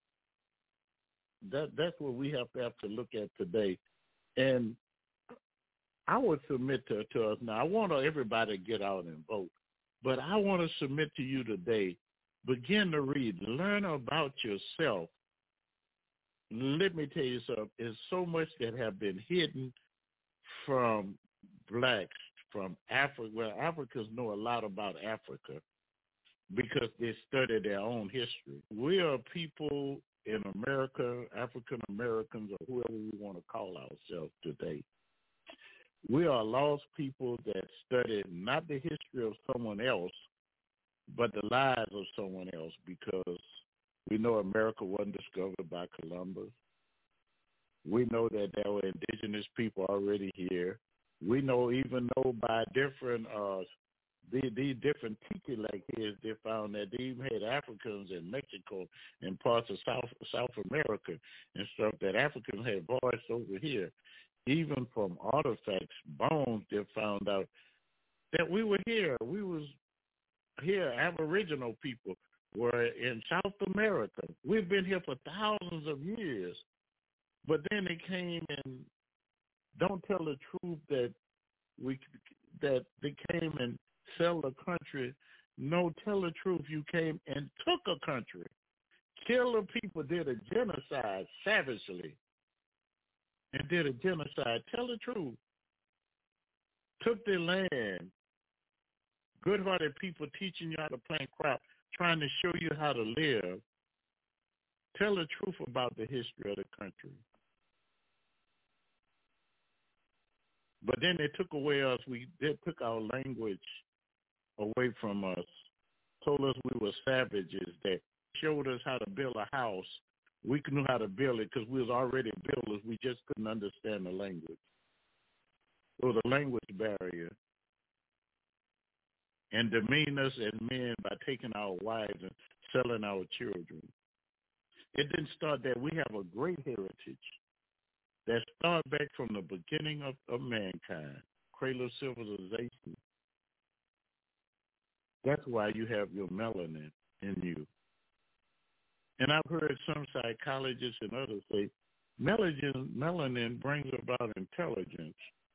That that's what we have to have to look at today. And I would submit to, to us now. I want everybody to get out and vote, but I want to submit to you today. Begin to read, learn about yourself. Let me tell you something. There's so much that have been hidden from blacks, from Africa. Well, Africans know a lot about Africa because they study their own history. We are people in America, African Americans, or whoever we want to call ourselves today. We are lost people that study not the history of someone else, but the lives of someone else, because we know America wasn't discovered by Columbus. We know that there were indigenous people already here. We know, even though by different, uh, these the different tiki like his, they found that they even had Africans in Mexico and parts of South South America and stuff, that Africans had voiced over here. Even from artifacts, bones, they found out that we were here. We was here. Aboriginal people were in South America. We've been here for thousands of years. But then they came and don't tell the truth that we that they came and sell the country. No, tell the truth. You came and took a country, killed the people, did a genocide savagely, and did a genocide. Tell the truth. Took their land. Good-hearted people teaching you how to plant crops, trying to show you how to live. Tell the truth about the history of the country. But then they took away us. We they took our language away from us, told us we were savages, that showed us how to build a house. We knew how to build it because we was already builders. We just couldn't understand the language. It was a language barrier. And demean us as men by taking our wives and selling our children. It didn't start there. We have a great heritage that started back from the beginning of, of mankind, cradle of civilization. That's why you have your melanin in you. And I've heard some psychologists and others say melanin, melanin brings about intelligence.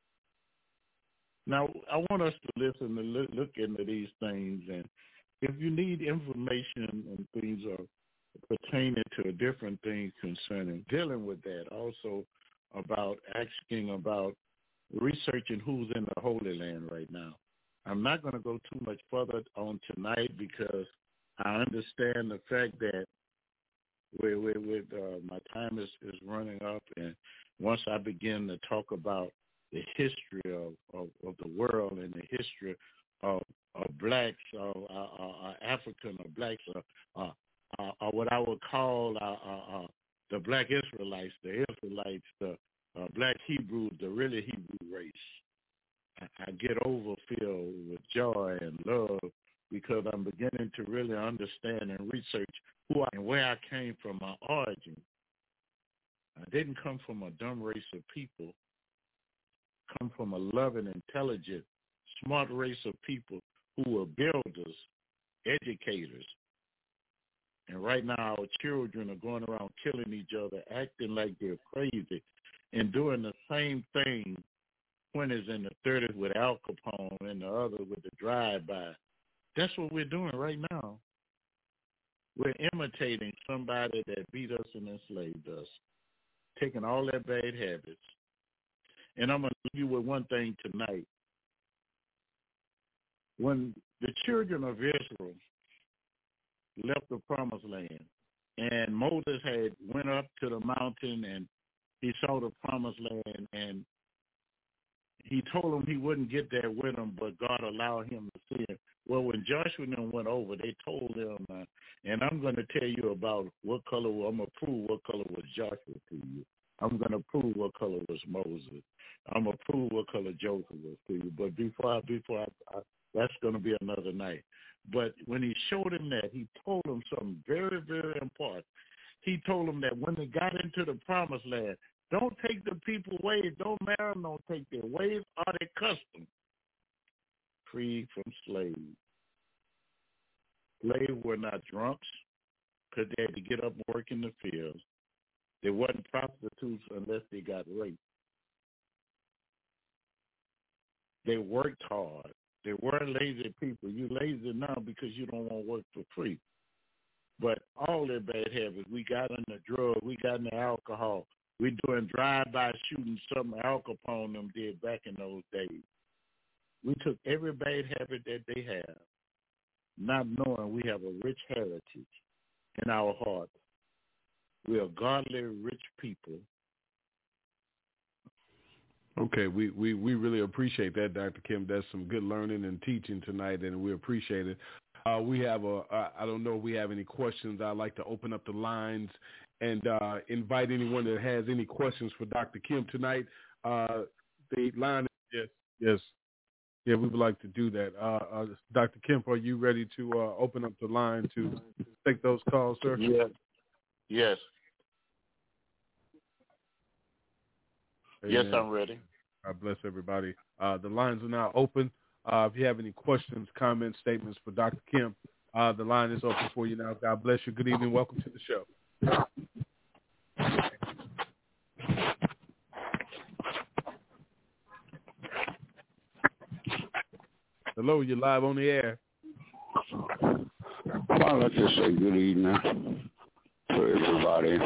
Now, I want us to listen and look, look into these things. And if you need information and things are pertaining to different things concerning dealing with that, also about asking about researching who's in the Holy Land right now. I'm not going to go too much further on tonight because I understand the fact that with, with, with uh, my time is, is running up, and once I begin to talk about the history of, of, of the world and the history of, of blacks, of uh, uh, African or blacks, or, uh, uh, or what I would call uh, uh, uh, the black Israelites, the Israelites, the uh, black Hebrews, the really Hebrew race. I, I get overfilled with joy and love because I'm beginning to really understand and research who I and where I came from, my origin. I didn't come from a dumb race of people. I come from a loving, intelligent, smart race of people who were builders, educators. And right now our children are going around killing each other, acting like they're crazy, and doing the same thing twenties and the thirties with Al Capone and the other with the drive-by. That's what we're doing right now. We're imitating somebody that beat us and enslaved us, taking all their bad habits. And I'm going to leave you with one thing tonight. When the children of Israel left the promised land, and Moses had went up to the mountain and he saw the promised land, and he told him he wouldn't get there with him, but God allowed him to see it. Well, when Joshua and them went over, they told him, uh, and I'm going to tell you about what color, I'm going to prove what color was Joshua to you. I'm going to prove what color was Moses. I'm going to prove what color Joseph was to you. But before I, before I, I, that's going to be another night. But when he showed him that, he told him something very, very important. He told him that when they got into the promised land, don't take the people ways, don't marry them, don't take their ways or their customs. Free from slaves. Slaves were not drunks because they had to get up and work in the fields. They wasn't prostitutes unless they got raped. They worked hard. They weren't lazy people. You're lazy now because you don't want to work for free. But all their bad habits, we got in the drug, we got in the alcohol. We're doing drive-by shooting, something Al Capone them did back in those days. We took every bad habit that they have, not knowing we have a rich heritage in our hearts. We are godly, rich people. Okay, we, we, we really appreciate that, Doctor Kim. That's some good learning and teaching tonight, and we appreciate it. Uh, we have a, uh, I don't know if we have any questions. I'd like to open up the lines and uh, invite anyone that has any questions for Doctor Kim tonight. Uh, the line is, yes, yes. Yeah, we would like to do that. Uh, uh, Doctor Kemp, are you ready to uh, open up the line to take those calls, sir? Yes. Yes. Amen. Yes, I'm ready. God bless everybody. Uh, the lines are now open. Uh, if you have any questions, comments, statements for Doctor Kemp, uh, the line is open for you now. God bless you. Good evening. Welcome to the show. Hello, you're live on the air. Well, let's just say good evening to everybody.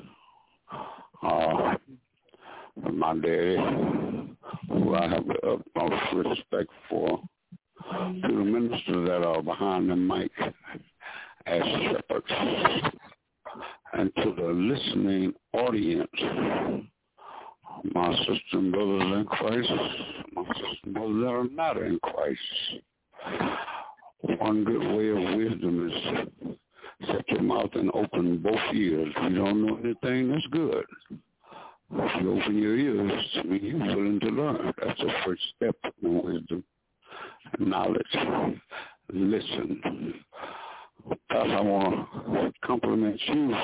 Uh, my daddy, who I have the utmost respect for, to the ministers that are behind the mic as shepherds, and to the listening audience, my sister and brothers in Christ, my sister and brothers that are not in Christ. One good way of wisdom is shut your mouth and open both ears. If you don't know anything, that's good. If you open your ears, I mean, you're willing to learn. That's the first step in wisdom and knowledge. Listen. Thus, I want to compliment you.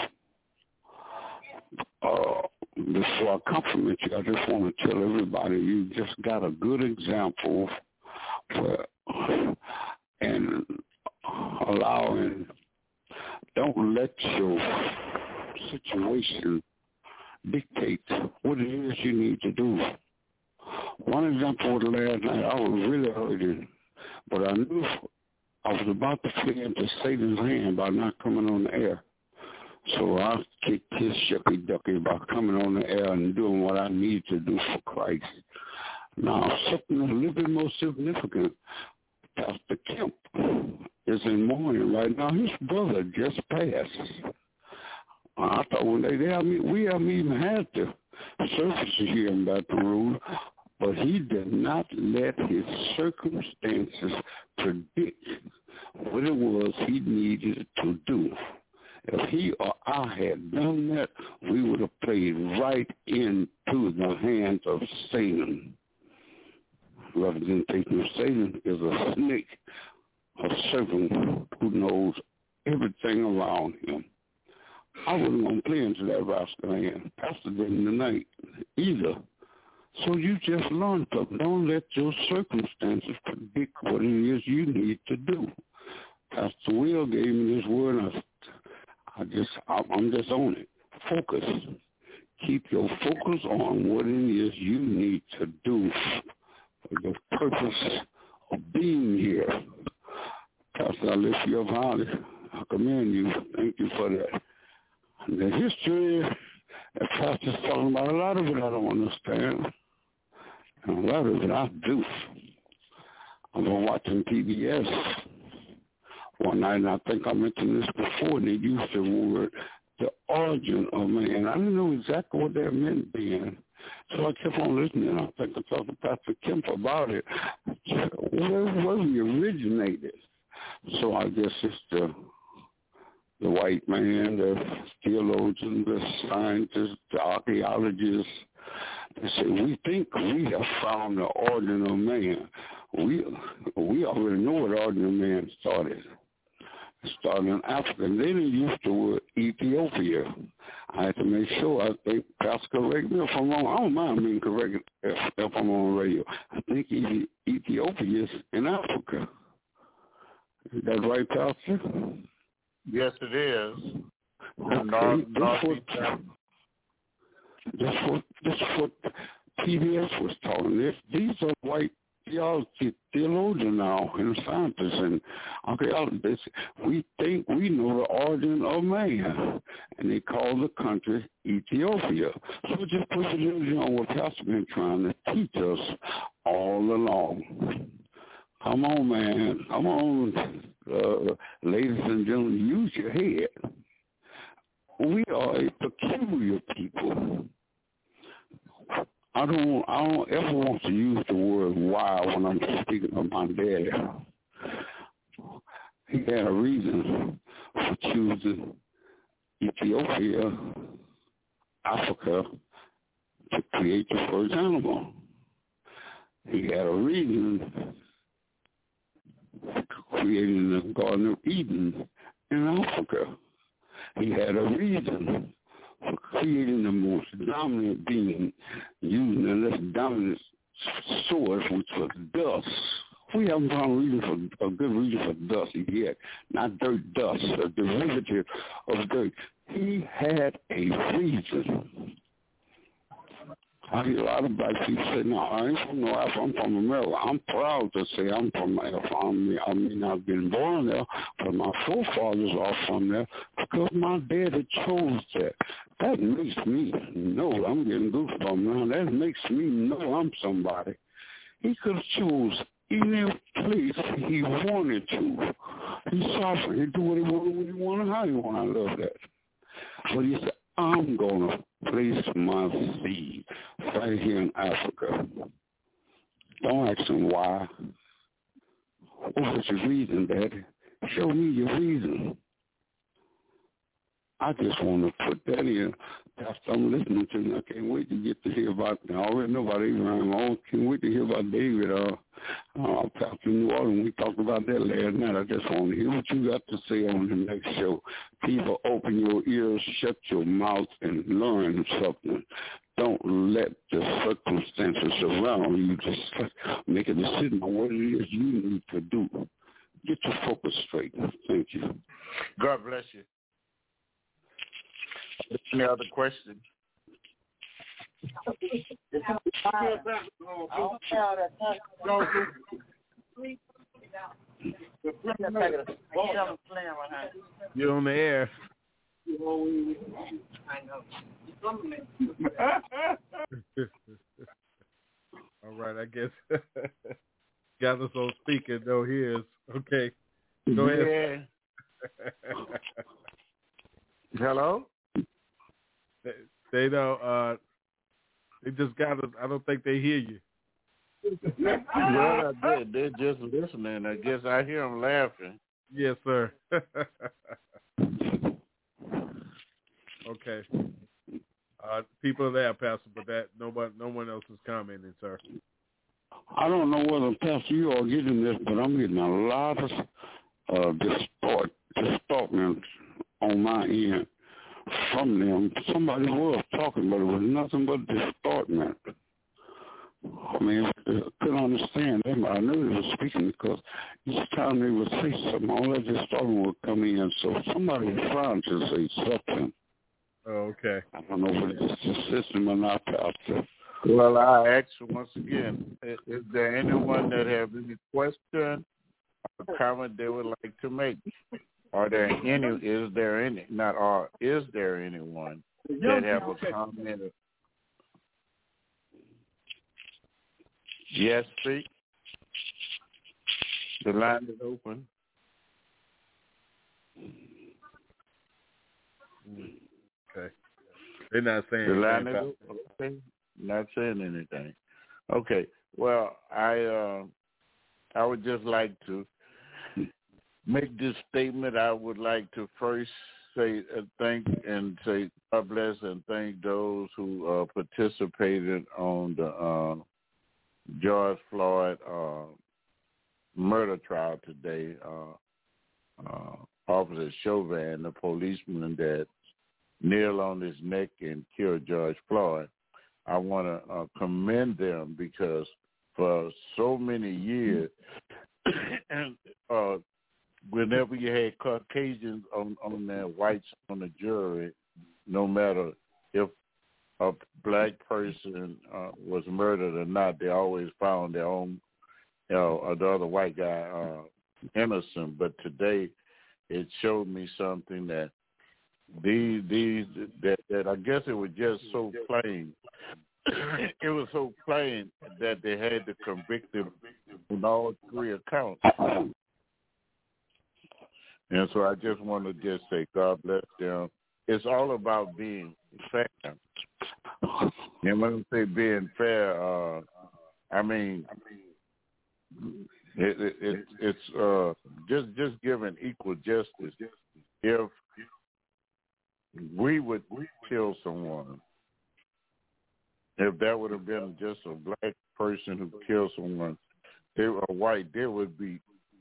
Uh, before I compliment you, I just want to tell everybody you just got a good example for, and allowing, don't let your situation dictate what it is you need to do. One example was last night, I was really hurting, but I knew I was about to flee into Satan's hand by not coming on the air. So I kicked his shucky ducky by coming on the air and doing what I need to do for Christ. Now, something a little bit more significant, Pastor Kemp is in mourning right now. His brother just passed. I thought when they, they we haven't even had the services here in Baton Rouge, but he did not let his circumstances predict what it was he needed to do. If he or I had done that, we would have played right into the hands of Satan. representation of Satan is a snake, a serpent who knows everything around him. I wasn't going to play into that rascal hand. Pastor didn't tonight either. So you just learn something. Don't let your circumstances predict what it is you need to do. Pastor Will gave me this word. I, I just, I'm just on it. Focus. Keep your focus on what it is you need to do for the purpose of being here. Pastor, I lift you up highly. I commend you. Thank you for that. And the history that Pastor's talking about, a lot of it I don't understand. And a lot of it I do. I've been watching P B S one night, and I think I mentioned this before, and they used the word, the origin of man. I didn't know exactly what that meant then. So I kept on listening. I think I talked to Pastor Kemp about it. Where, where we originated. So I guess it's the the white man, the theologian, the scientists, the archaeologists. They say, we think we have found the origin of man. We we already know what the origin of man started. It started in Africa. And then they used the word Ethiopia. I had to make sure. I think, Pastor, correct me if I'm wrong. I don't mind being corrected if, if I'm on radio. I think Ethiopia is in Africa. Is that right, Pastor? Yes, it is. Okay. North, That's, what, North that's, what, that's what P B S was talking. This, these are white theology, theologians now and scientists and archaeologists. We think we know the origin of man, and they call the country Ethiopia. So just put it in on what Pastor been trying to teach us all along. Come on, man. Come on, uh, ladies and gentlemen, use your head. We are a peculiar people. I don't, I don't ever want to use the word why when I'm speaking of my daddy. He had a reason for choosing Ethiopia, Africa, to create the first animal. He had a reason for creating the Garden of Eden in Africa. He had a reason for creating the most dominant being using the less dominant source, which was dust. We haven't found a reason for a good reason for dust yet. Not dirt, dust, a derivative of dirt. He had a reason. I hear a lot of black people say, no, I ain't from no Alpha, I'm from America. I'm proud to say I'm from Alpha. I mean, I mean, I've been born there, but my forefathers are from there because my daddy chose that. That makes me know, I'm getting goosebumps now, that makes me know I'm somebody. He could have chose any place he wanted to. He's sovereign. He do what he wanted, when he wanted, how he wanted. I love that. But he said, I'm going to place my seed right here in Africa. Don't ask him why. What was your reason, Daddy? Show me your reason. I just want to put that in. That's what I'm listening to. And I can't wait to get to hear about, I already know about Abraham. I can't wait to hear about David. Uh, uh, Pastor New Orleans, we talked about that last night. I just want to hear what you got to say on the next show. People, open your ears, shut your mouth, and learn something. Don't let the circumstances around you just make a decision on what it is you need to do. Get your focus straight. Thank you. God bless you. Any other questions? You're on the air. I know. All right, I guess got us on speaker. No, here's okay. Go ahead. Yeah. Hello? They, they don't. Uh, they just got us. I don't think they hear you. Well, I did. They're just listening. I guess I hear them laughing. Yes, sir. Okay. Uh, people are there, Pastor, but that nobody, no one else is commenting, sir. I don't know whether, Pastor, you are getting this, but I'm getting a lot of uh, distort, distortment on my end from them. Somebody was talking, but it was nothing but distortment. I mean, I couldn't understand them. I knew they were speaking because each time they would say something, all that distortment would come in. So somebody was trying to say something. Oh, okay. I don't know if it's the system or not, Pastor. Well, I ask you once again, is, is there anyone that have any question or comment they would like to make? Are there any, is there any, not are, is there anyone that have a comment? Yes, speak. The line is open. Okay. They're not saying the line anything. Is open. Okay. Not saying anything. Okay. Well, I uh, I would just like to make this statement. I would like to first say uh, thank and say God bless and thank those who uh, participated on the uh, George Floyd uh, murder trial today. Uh, uh, Officer Chauvin, the policeman that kneeled on his neck and killed George Floyd. I want to uh, commend them because for so many years, and uh, whenever you had Caucasians on, on there, whites on the jury, no matter if a black person uh, was murdered or not, they always found their own, you know, or the other white guy uh, innocent. But today, it showed me something that these these that, that I guess it was just so plain. It was so plain that they had to convict him on all three accounts. And so I just want to just say, God bless them. It's all about being fair. And when I say being fair, uh, I mean it, it, it, it's uh, just just giving equal justice. If we would kill someone, if that would have been just a black person who killed someone, they were white, they would be,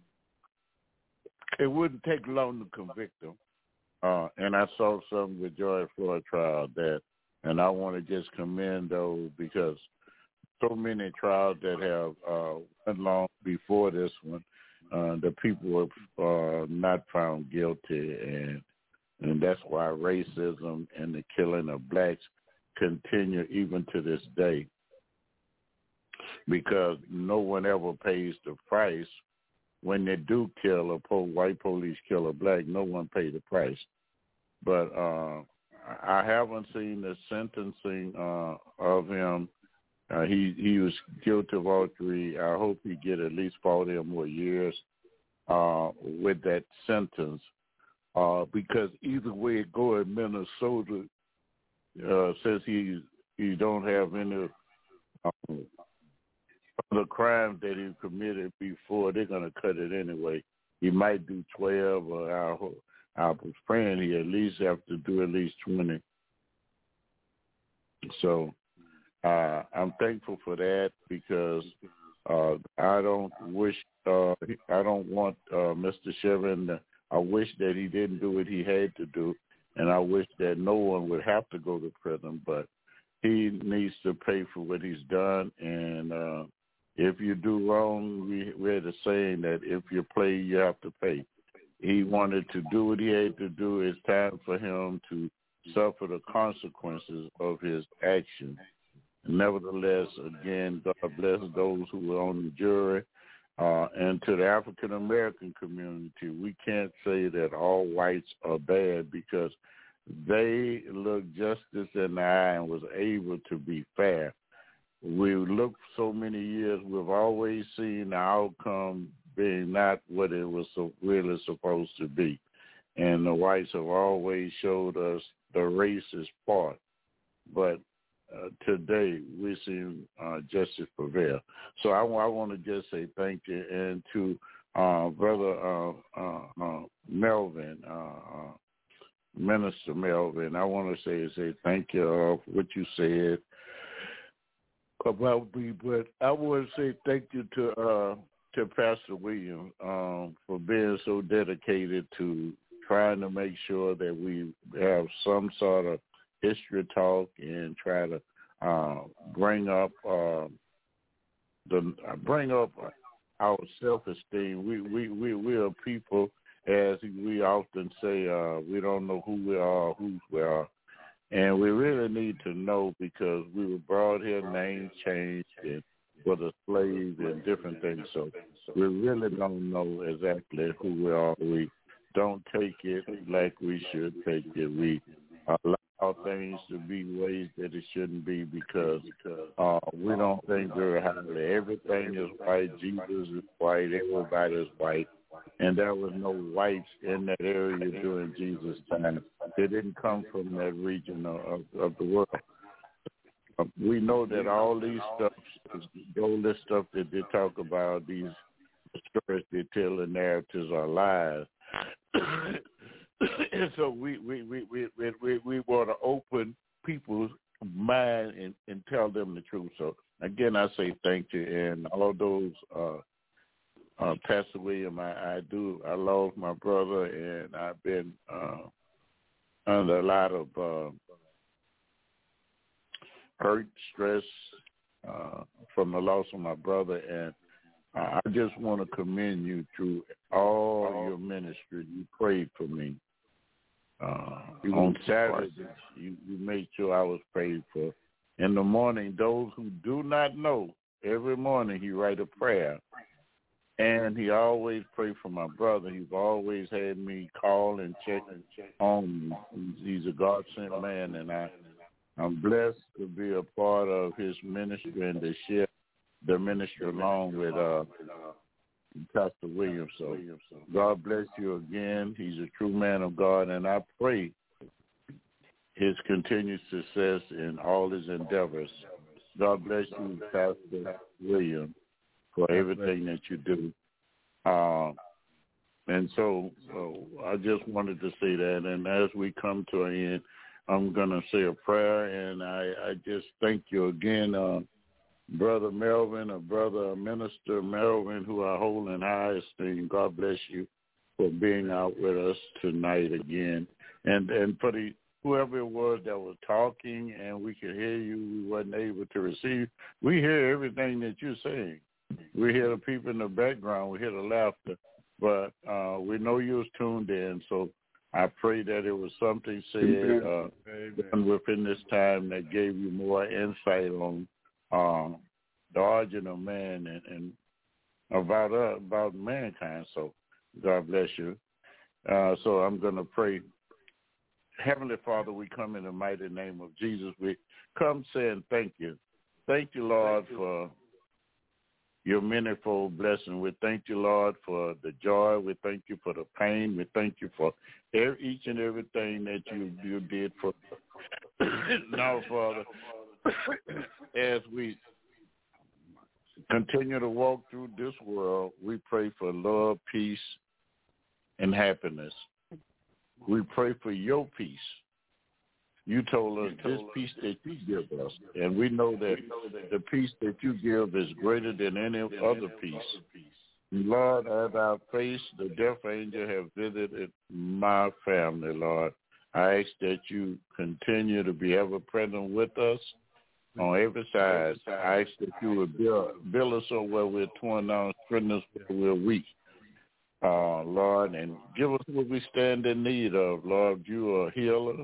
it wouldn't take long to convict them. Uh, and I saw something with George Floyd trial that, and I want to just commend those because so many trials that have uh, went long before this one, uh, the people were uh, not found guilty, and and that's why racism and the killing of blacks continue even to this day, because no one ever pays the price when they do kill a po- white police kill a black. No one pays the price. But uh, I haven't seen the sentencing uh, of him. Uh, he he was guilty of all three. I hope he get at least forty or more years uh, with that sentence. Uh, because either way it go in Minnesota, uh, says he he don't have any um, other crimes that he committed before, they're gonna cut it anyway. He might do twelve, or I, I was praying he at least have to do at least twenty. So uh, I'm thankful for that because uh, I don't wish uh, I don't want uh, Mister Chauvin to, I wish that he didn't do what he had to do, and I wish that no one would have to go to prison, but he needs to pay for what he's done. And uh, if you do wrong, we, we had a saying that if you play, you have to pay. He wanted to do what he had to do. It's time for him to suffer the consequences of his actions. Nevertheless, again, God bless those who were on the jury. Uh, and to the African-American community, we can't say that all whites are bad because they looked justice in the eye and was able to be fair. We looked so many years, we've always seen the outcome being not what it was so really supposed to be. And the whites have always showed us the racist part. But Uh, today, we see uh, justice prevail. So I, I want to just say thank you. And to uh, Brother uh, uh, uh, Melvin, uh, uh, Minister Melvin, I want to say say thank you uh, for what you said. Well, we, but I want to say thank you to uh, to Pastor William um, for being so dedicated to trying to make sure that we have some sort of history talk and try to uh, bring up uh, the uh, bring up our self-esteem. We we we we are people, as we often say, uh, we don't know who we are, whose we are. And we really need to know because we were brought here, names changed, and for the slaves and different things. So we really don't know exactly who we are. We don't take it like we should take it. We allow things to be ways that it shouldn't be because uh, we don't think very highly. Everything is white. Jesus is white. Everybody is white. And there was no whites in that area during Jesus' time. They didn't come from that region of, of the world. Uh, we know that all these stuff, all this stuff that they talk about, these stories they tell, the narratives are lies. And so we we we we we, we, we want to open people's mind and, and tell them the truth. So again, I say thank you, and all those. Uh, Uh, Pastor William, I, I do. I lost my brother, and I've been uh, under a lot of uh, hurt, stress uh, from the loss of my brother, and I just want to commend you through all your ministry. You prayed for me. Uh, on Saturday, you, you made sure I was prayed for. In the morning, those who do not know, every morning he write a prayer. And he always prayed for my brother. He's always had me call and check on me. He's a God-sent man, and I, I'm blessed to be a part of his ministry and to share the ministry along with uh, Pastor Williams. So God bless you again. He's a true man of God, and I pray his continued success in all his endeavors. God bless you, Pastor Williams, for everything that you do. Uh, and so uh, I just wanted to say that. And as we come to an end, I'm going to say a prayer. And I, I just thank you again, uh, Brother Melvin, or Brother Minister Melvin, who I hold in high esteem. God bless you for being out with us tonight again. And, and for the whoever it was that was talking and we could hear you, we wasn't able to receive. We hear everything that you're saying. We hear the people in the background. We hear the laughter. But uh, we know you was tuned in, so I pray that it was something said uh, within this time that gave you more insight on uh, the origin of man and, and about uh, about mankind. So God bless you. Uh, so I'm going to pray. Heavenly Father, we come in the mighty name of Jesus. We come saying thank you. Thank you, Lord, for your manifold blessing. We thank you, Lord, for the joy. We thank you for the pain. We thank you for every, each and everything that you, you did for now, Father, as we continue to walk through this world, we pray for love, peace, and happiness. We pray for your peace. You told us this peace that you give us, and we know that the peace that you give is greater than any other peace. Lord, as I face the death angel have visited my family, Lord, I ask that you continue to be ever present with us on every side. I ask that you would build, build us up where we're torn down, strengthen us where we're weak. Uh, Lord, and give us what we stand in need of. Lord, you are a healer.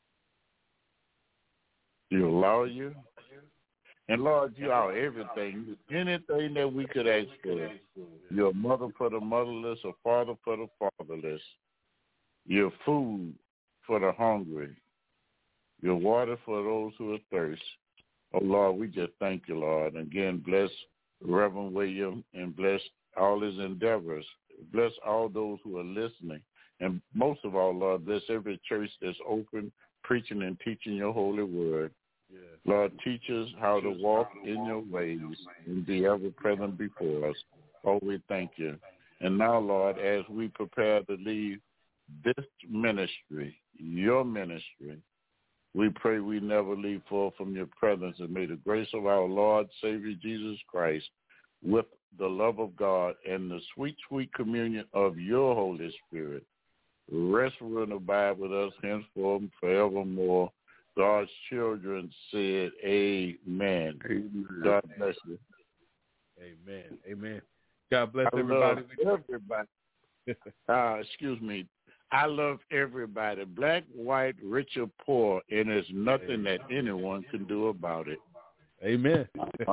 You're a lawyer. And Lord, you are everything, anything that we could ask for. You're a mother for the motherless, a father for the fatherless. You're food for the hungry. You're water for those who are thirsty. Oh, Lord, we just thank you, Lord. Again, bless Reverend William and bless all his endeavors. Bless all those who are listening. And most of all, Lord, bless every church that's open, preaching and teaching your holy word. Yes. Lord, teach us how to walk in your ways and be ever present before us. Oh, we thank you. And now, Lord, as we prepare to leave this ministry, your ministry, We pray we never leave far from your presence, and may the grace of our Lord, Savior Jesus Christ, with the love of God and the sweet, sweet communion of your Holy Spirit, rest, rule, and abide with us henceforth and forevermore. God's children said, amen. Amen. God bless you. Amen. Amen. God bless I everybody. Love everybody. uh, excuse me. I love everybody, black, white, rich, or poor, and there's nothing that anyone can do about it. Amen.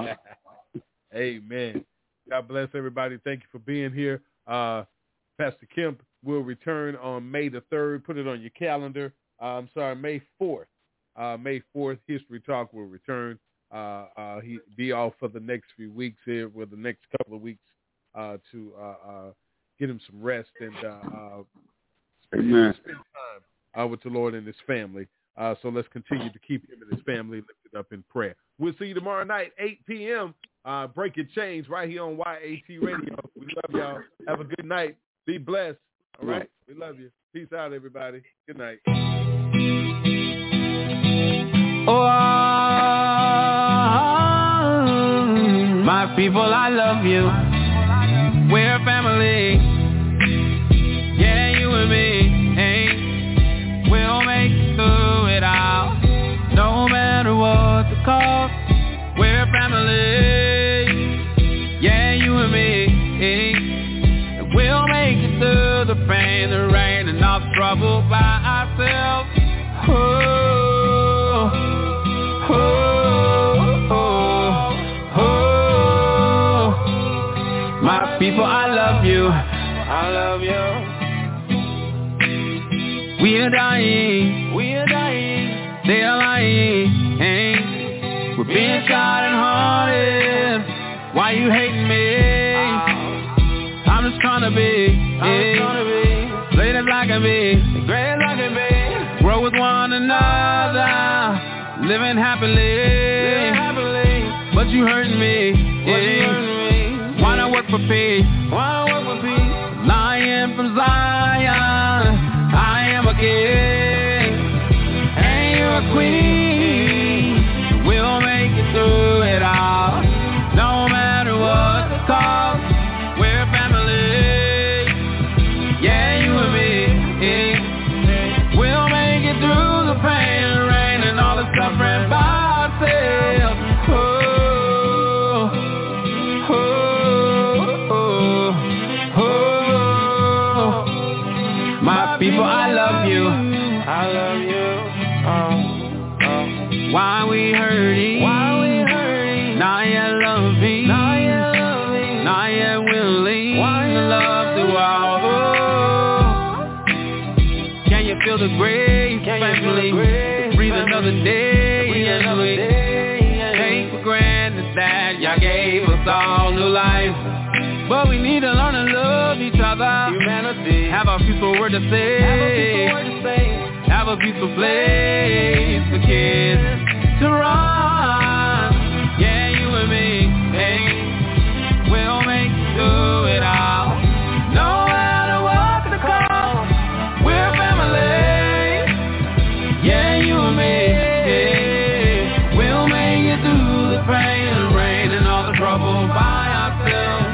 Amen. God bless everybody. Thank you for being here. Uh, Pastor Kemp will return on May the third. Put it on your calendar. Uh, I'm sorry, May fourth. Uh, May fourth, History Talk will return. Uh, uh, he be off for the next few weeks here, with the next couple of weeks uh, to uh, uh, get him some rest and uh, uh, Amen. spend time uh, with the Lord and his family. Uh, so let's continue to keep him and his family lifted up in prayer. We'll see you tomorrow night, eight p.m., uh, Breaking Chains, right here on Y A T Radio. We love y'all. Have a good night. Be blessed. All right? We love you. Peace out, everybody. Good night. Oh, my people, I love you. We're family. Yeah, you and me. Hey, we'll make it through it all. No matter what the cost, we're family. Yeah, you and me. Hey, we'll make it through the pain, the rain, and all the trouble by ourselves. Oh, oh, oh, oh. My people, I love you. I love you. We are dying. We are dying. They are lying. Hey. We're being shot and haunted. Why you hating me? I'm just trying to be. I'm just trying to be. Great as I can be. Great as I can be. Grow with one another. Living happily. Living happily. But you hurting me. But you hurting me. Why not work for peace? Why not work for peace? Lion from Zion. I am a king. And you're a queen. We'll make it through it all. No matter what the cost. We're family. Yeah, you and me. We'll make it through the pain and rain and all the suffering by ourselves. Oh, oh, oh, oh. My people, I love you. I love you. Oh, oh. Why we hurting? Why we hurting? Not yet loving. Not yet loving. Not yet willing. Why to love through all. Oh. Can you feel the grace, Can family? You feel the grace, breathe family. Another day. Breathe another day. Take for granted that y'all gave us all new life. But we need to learn to love each other. Humanity. Have a peaceful word to say. Have a peaceful word to say. Have a peaceful place for kids to run. Yeah, you and me. Hey, we'll make it through it all. No matter what the cost, we're family. Yeah, you and me. Hey, we'll make it through the pain and rain and all the trouble by ourselves.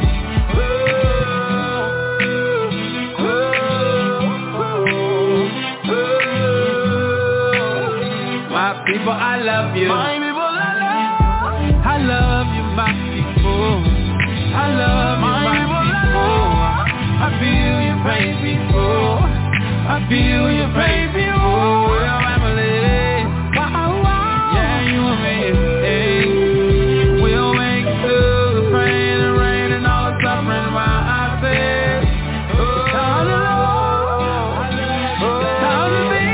People, I love you. My people, I love. I love you, my people. I love you, my, my people. I feel your pain, people. I feel your pain, people. We're family. Wow, wow. Yeah, you and me. Hey. We'll make it through the pain and rain and all the suffering while I say, oh, it's time to love. It's time to be.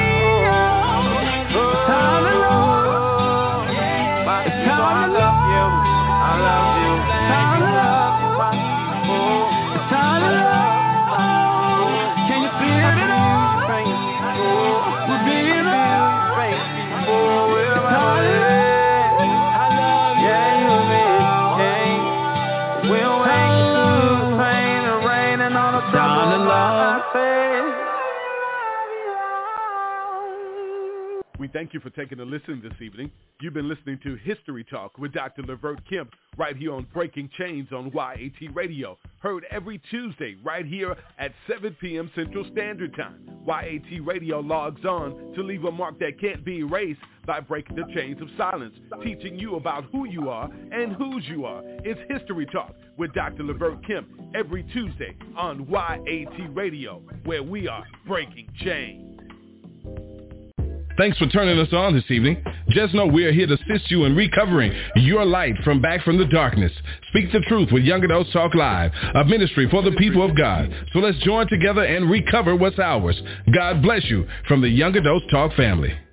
Can you feel it all? We thank you for taking a listen this evening. You've been listening to History Talk with Doctor Levert Kemp right here on Breaking Chains on Y A T Radio. Heard every Tuesday right here at seven p.m. Central Standard Time. Y A T Radio logs on to leave a mark that can't be erased by breaking the chains of silence, teaching you about who you are and whose you are. It's History Talk with Doctor Levert Kemp every Tuesday on Y A T Radio, where we are breaking chains. Thanks for turning us on this evening. Just know we are here to assist you in recovering your light from back from the darkness. Speak the truth with Young Adults Talk Live, a ministry for the people of God. So let's join together and recover what's ours. God bless you from the Young Adults Talk family.